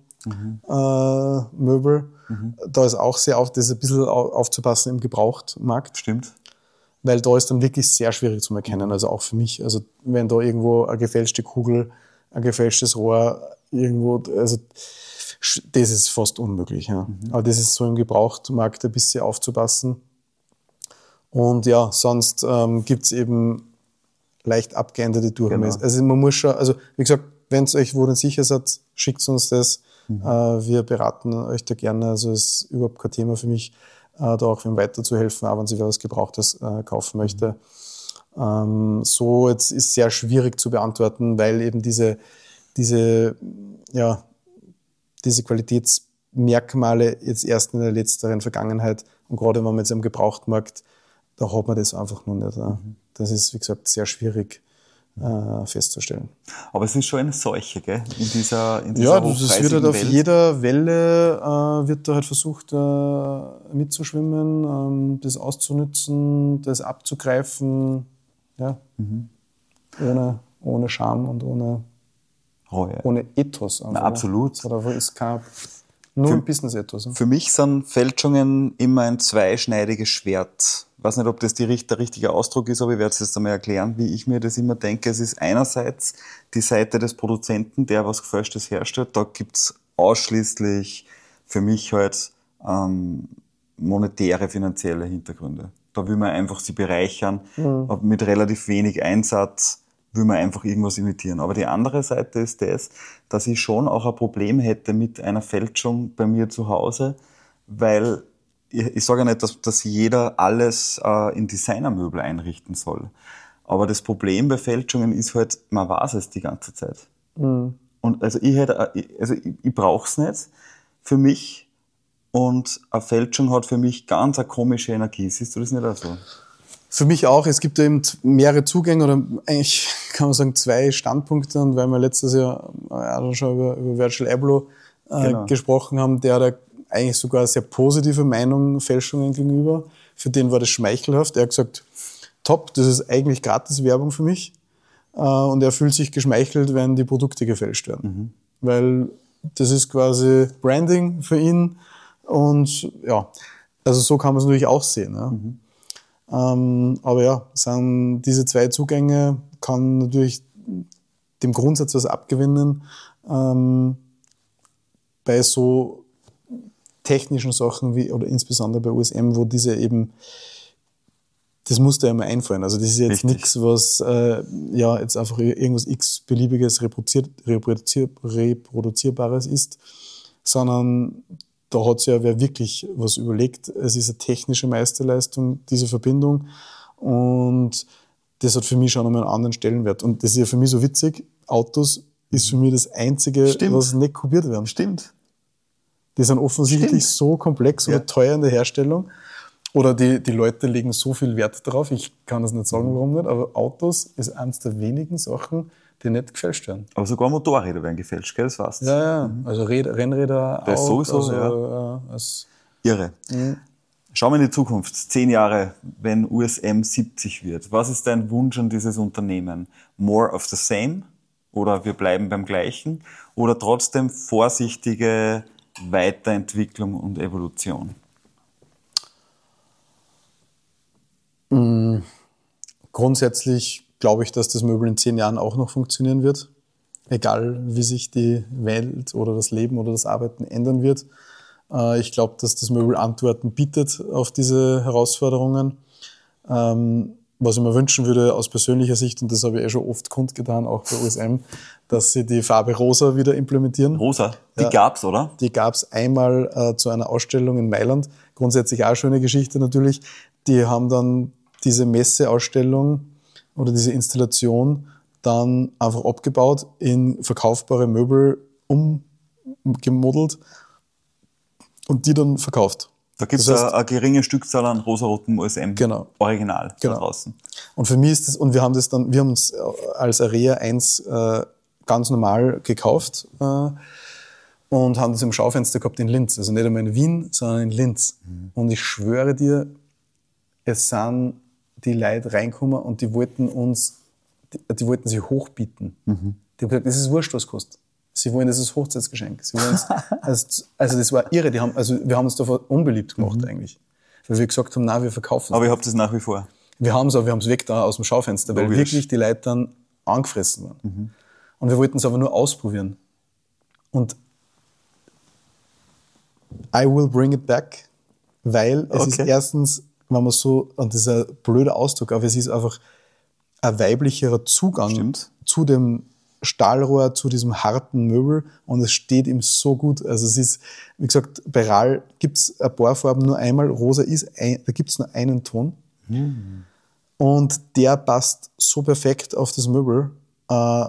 Mhm. Mhm. Da ist auch sehr auf, das ist ein bisschen aufzupassen im Gebrauchtmarkt. Stimmt. Weil da ist dann wirklich sehr schwierig zu erkennen, also auch für mich. Also wenn da irgendwo eine gefälschte Kugel, ein gefälschtes Rohr irgendwo, also das ist fast unmöglich. Ja. Mhm. Aber das ist so im Gebrauchtmarkt ein bisschen aufzupassen. Und ja, sonst ähm, gibt es eben leicht abgeänderte Durchmesser. Genau. Also man muss schon, also wie gesagt, wenn es euch worin sicher seid, schickt uns das. Mhm. Äh, wir beraten euch da gerne. Also es ist überhaupt kein Thema für mich, äh, da auch wem weiterzuhelfen, auch wenn sich wer was Gebrauchtes äh, kaufen möchte. Mhm. Ähm, so jetzt ist sehr schwierig zu beantworten, weil eben diese, diese, ja, diese Qualitätsmerkmale jetzt erst in der letzteren Vergangenheit, und gerade wenn man jetzt am Gebrauchtmarkt, da hat man das einfach noch nicht. Mhm. Das ist, wie gesagt, sehr schwierig äh, festzustellen. Aber es ist schon eine Seuche, gell? In dieser, in dieser ja, das wird halt auf Welt. Jeder Welle äh, wird da halt versucht äh, mitzuschwimmen, ähm, das auszunützen, das abzugreifen, ja, mhm. ohne, ohne Scham und ohne, Reue. ohne Ethos. Na, absolut. Das ist kein, nur ein Business-Ethos. Für mich sind Fälschungen immer ein zweischneidiges Schwert. Ich weiß nicht, ob das die, der richtige Ausdruck ist, aber ich werde es jetzt einmal erklären, wie ich mir das immer denke. Es ist einerseits die Seite des Produzenten, der was Gefälschtes herstellt. Da gibt's ausschließlich für mich halt ähm, monetäre, finanzielle Hintergründe. Da will man einfach sie bereichern, mhm. mit relativ wenig Einsatz will man einfach irgendwas imitieren. Aber die andere Seite ist das, dass ich schon auch ein Problem hätte mit einer Fälschung bei mir zu Hause, weil ich, ich sage ja nicht, dass, dass jeder alles äh, in Designermöbel einrichten soll. Aber das Problem bei Fälschungen ist halt, man weiß es die ganze Zeit. Mhm. Und also ich hätte, also ich, ich brauche es nicht für mich, und eine Fälschung hat für mich ganz eine komische Energie. Siehst du das nicht auch so? Für mich auch. Es gibt eben mehrere Zugänge, oder eigentlich kann man sagen zwei Standpunkte. Und weil wir letztes Jahr ja, schon über, über Virgil Abloh äh, genau. gesprochen haben, der hat eigentlich sogar eine sehr positive Meinung Fälschungen gegenüber. für den war das schmeichelhaft. Er hat gesagt, top, das ist eigentlich gratis Werbung für mich. Und er fühlt sich geschmeichelt, wenn die Produkte gefälscht werden. Mhm. Weil das ist quasi Branding für ihn. Und ja, also so kann man es natürlich auch sehen. Ja. Mhm. Ähm, aber ja, sind diese zwei Zugänge, kann natürlich dem Grundsatz was abgewinnen. Ähm, bei so technischen Sachen wie, oder insbesondere bei U S M, wo diese eben, das muss da ja mal einfallen. Also das ist jetzt nichts, was äh, ja jetzt einfach irgendwas x-beliebiges reproduziert, reproduzier, reproduzierbares ist, sondern da hat sich ja wer wirklich was überlegt. Es ist eine technische Meisterleistung, diese Verbindung, und das hat für mich schon einmal einen anderen Stellenwert. Und das ist ja für mich so witzig, Autos ist für mich das Einzige, Stimmt. was nicht kopiert werden. Stimmt. Die sind offensichtlich Stimmt. so komplex oder ja. teuer in der Herstellung. Oder die, die Leute legen so viel Wert darauf, ich kann das nicht sagen, warum nicht, aber Autos ist eines der wenigen Sachen, die nicht gefälscht werden. Aber sogar Motorräder werden gefälscht, gell? Das weißt du. Ja, ja, mhm. also Red, Rennräder das auch. Sowieso, also, ja. äh, als Irre. Mhm. Schauen wir in die Zukunft, zehn Jahre, wenn U S M siebzig wird. Was ist dein Wunsch an dieses Unternehmen? More of the same? Oder wir bleiben beim Gleichen? Oder trotzdem vorsichtige Weiterentwicklung und Evolution? Mhm. Grundsätzlich glaube ich, dass das Möbel in zehn Jahren auch noch funktionieren wird. Egal, wie sich die Welt oder das Leben oder das Arbeiten ändern wird. Ich glaube, dass das Möbel Antworten bietet auf diese Herausforderungen. Was ich mir wünschen würde aus persönlicher Sicht, und das habe ich eh schon oft kundgetan, auch bei U S M, dass sie die Farbe Rosa wieder implementieren. Rosa? Die ja, gab's, oder? Die gab's einmal äh, zu einer Ausstellung in Mailand. Grundsätzlich auch eine schöne Geschichte natürlich. Die haben dann diese Messeausstellung oder diese Installation dann einfach abgebaut, in verkaufbare Möbel umgemodelt und die dann verkauft. Da gibt es das heißt, eine geringe Stückzahl an rosarotem U S M genau, Original genau. da draußen. Und für mich ist das, und wir haben das dann, wir haben uns als Area eins äh, ganz normal gekauft äh, und haben das im Schaufenster gehabt in Linz. Also nicht einmal in Wien, sondern in Linz. Mhm. Und ich schwöre dir, es sind die Leute reingekommen und die wollten uns, die, die wollten sich hochbieten. Mhm. Die haben gesagt, das ist wurscht, was kostet. Sie wollen das als Hochzeitsgeschenk. Sie wollen es als, also das war irre. Die haben, also wir haben uns da unbeliebt gemacht mhm. eigentlich. Weil wir gesagt haben, nein, wir verkaufen es. Aber ihr habt es nach wie vor? Wir haben es, aber wir haben es weg da aus dem Schaufenster, weil Logisch. wirklich die Leute dann angefressen waren. Mhm. Und wir wollten es aber nur ausprobieren. Und I will bring it back, weil es okay. ist erstens, wenn man so, und das ist ein blöder Ausdruck, aber es ist einfach ein weiblicherer Zugang Stimmt. zu dem Stahlrohr, zu diesem harten Möbel, und es steht ihm so gut. Also es ist, wie gesagt, bei Rahl gibt's ein paar Farben nur einmal, rosa ist, ein, da gibt's nur einen Ton. Mhm. Und der passt so perfekt auf das Möbel. Äh,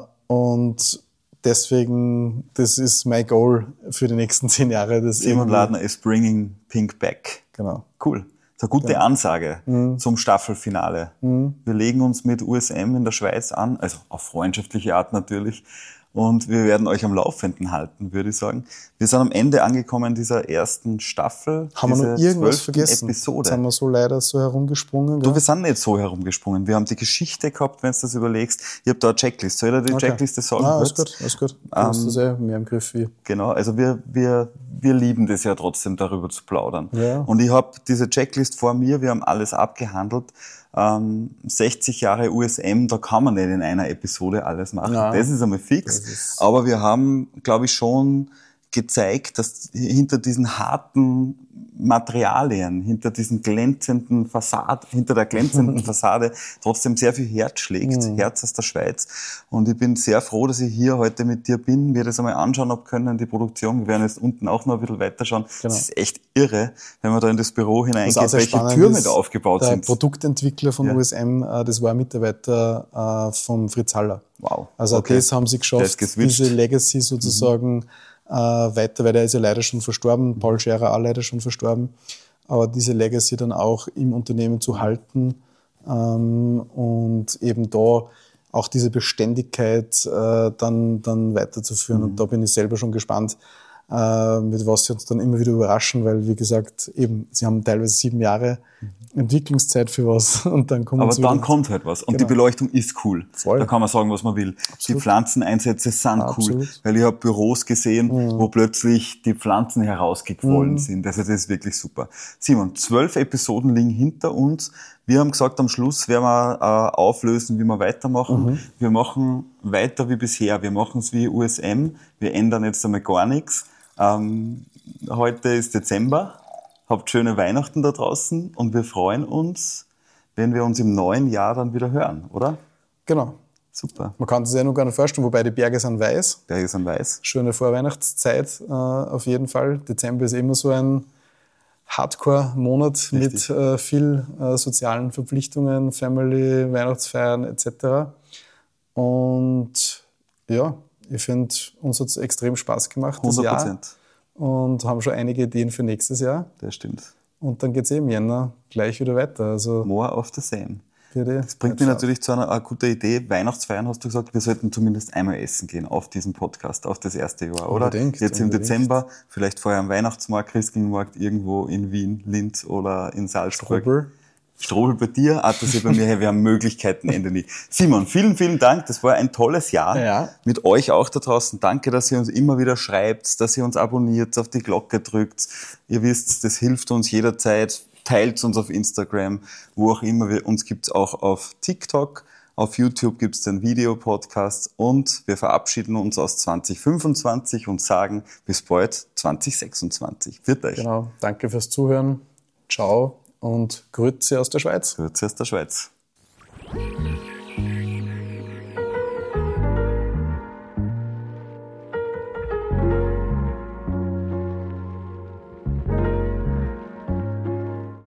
und deswegen, das ist mein Goal für die nächsten zehn Jahre. Das Simon Ladner is bringing pink back. Genau. Cool. Das ist eine gute ja. Ansage mhm. zum Staffelfinale. Mhm. Wir legen uns mit U S M in der Schweiz an, also auf freundschaftliche Art natürlich. Und wir werden euch am Laufenden halten, würde ich sagen. Wir sind am Ende angekommen dieser ersten Staffel. Haben wir noch irgendwas vergessen? Episode. Jetzt sind wir so leider so herumgesprungen. Du, ja? Wir sind nicht so herumgesprungen. Wir haben die Geschichte gehabt, wenn du das überlegst. Ich habe da eine Checklist. Soll ich dir die okay. Checkliste sagen? Ah, alles gut, alles gut. Du hast das eh mehr im Griff wie. Genau, also wir, wir, wir lieben das ja trotzdem, darüber zu plaudern. Ja. Und ich habe diese Checklist vor mir, wir haben alles abgehandelt. Ähm, sechzig Jahre U S M, da kann man nicht in einer Episode alles machen. Nein, das ist einmal fix. Ist Aber wir haben, glaube ich, schon gezeigt, dass hinter diesen harten Materialien, hinter diesen glänzenden Fassade, hinter der glänzenden Fassade trotzdem sehr viel Herz schlägt. Mhm. Herz aus der Schweiz. Und ich bin sehr froh, dass ich hier heute mit dir bin, mir das einmal anschauen habe können, die Produktion. Wir werden jetzt unten auch noch ein bisschen weiterschauen. Genau. Das ist echt irre, wenn man da in das Büro hineingeht, welche Türme da aufgebaut der sind. Der Produktentwickler von ja. U S M, das war ein Mitarbeiter von Fritz Haller. Wow. Also okay. das haben sie geschafft, diese Legacy sozusagen mhm. äh, weiter, weil der ist ja leider schon verstorben, Paul Scherer auch leider schon verstorben, aber diese Legacy dann auch im Unternehmen zu halten ähm, und eben da auch diese Beständigkeit äh, dann, dann weiterzuführen. Mhm. Und da bin ich selber schon gespannt, äh, mit was sie uns dann immer wieder überraschen, weil, wie gesagt, eben, sie haben teilweise sieben Jahre Entwicklungszeit für was und dann kommt Aber wieder dann kommt halt was. Und Genau. die Beleuchtung ist cool. Voll. Da kann man sagen, was man will. Absolut. Die Pflanzeneinsätze sind cool. Absolut. Weil ich habe Büros gesehen, Mhm. wo plötzlich die Pflanzen herausgequollen Mhm. sind. Also das ist wirklich super. Simon, zwölf Episoden liegen hinter uns. Wir haben gesagt, am Schluss werden wir äh, auflösen, wie wir weitermachen. Mhm. Wir machen weiter wie bisher. Wir machen es wie U S M. Wir ändern jetzt einmal gar nichts. Ähm, heute ist Dezember. Habt schöne Weihnachten da draußen und wir freuen uns, wenn wir uns im neuen Jahr dann wieder hören, oder? Genau. Super. Man kann sich ja noch gar nicht vorstellen, wobei die Berge sind weiß. Berge sind weiß. Schöne Vorweihnachtszeit äh, auf jeden Fall. Dezember ist immer so ein Hardcore-Monat mit äh, viel äh, sozialen Verpflichtungen, Family, Weihnachtsfeiern et cetera. Und ja, ich finde, uns hat es extrem Spaß gemacht, das hundert Jahr. Prozent. Und haben schon einige Ideen für nächstes Jahr. Das stimmt. Und dann geht es eben im Jänner gleich wieder weiter. Also More of the same. für die Das bringt mich natürlich zu einer, einer guten Idee. Weihnachtsfeiern hast du gesagt, wir sollten zumindest einmal essen gehen auf diesem Podcast, auf das erste Jahr, oder? Unbedingt, Jetzt im unbedingt. Dezember, vielleicht vorher am Weihnachtsmarkt, Christkindlmarkt irgendwo in Wien, Linz oder in Salzburg. Strobel. Strobel bei dir, Atlas bei mir, hey, wir haben Möglichkeiten, Ende nie. Simon, vielen, vielen Dank, das war ein tolles Jahr. Ja. Mit euch auch da draußen. Danke, dass ihr uns immer wieder schreibt, dass ihr uns abonniert, auf die Glocke drückt. Ihr wisst, das hilft uns jederzeit. Teilt uns auf Instagram, wo auch immer. Wir, uns gibt's auch auf TikTok. Auf YouTube gibt's den Videopodcast und wir verabschieden uns aus zwanzig fünfundzwanzig und sagen bis bald zwanzig sechsundzwanzig. Wird euch. Genau. Danke fürs Zuhören. Ciao und Grüße aus der Schweiz. Grüße aus der Schweiz.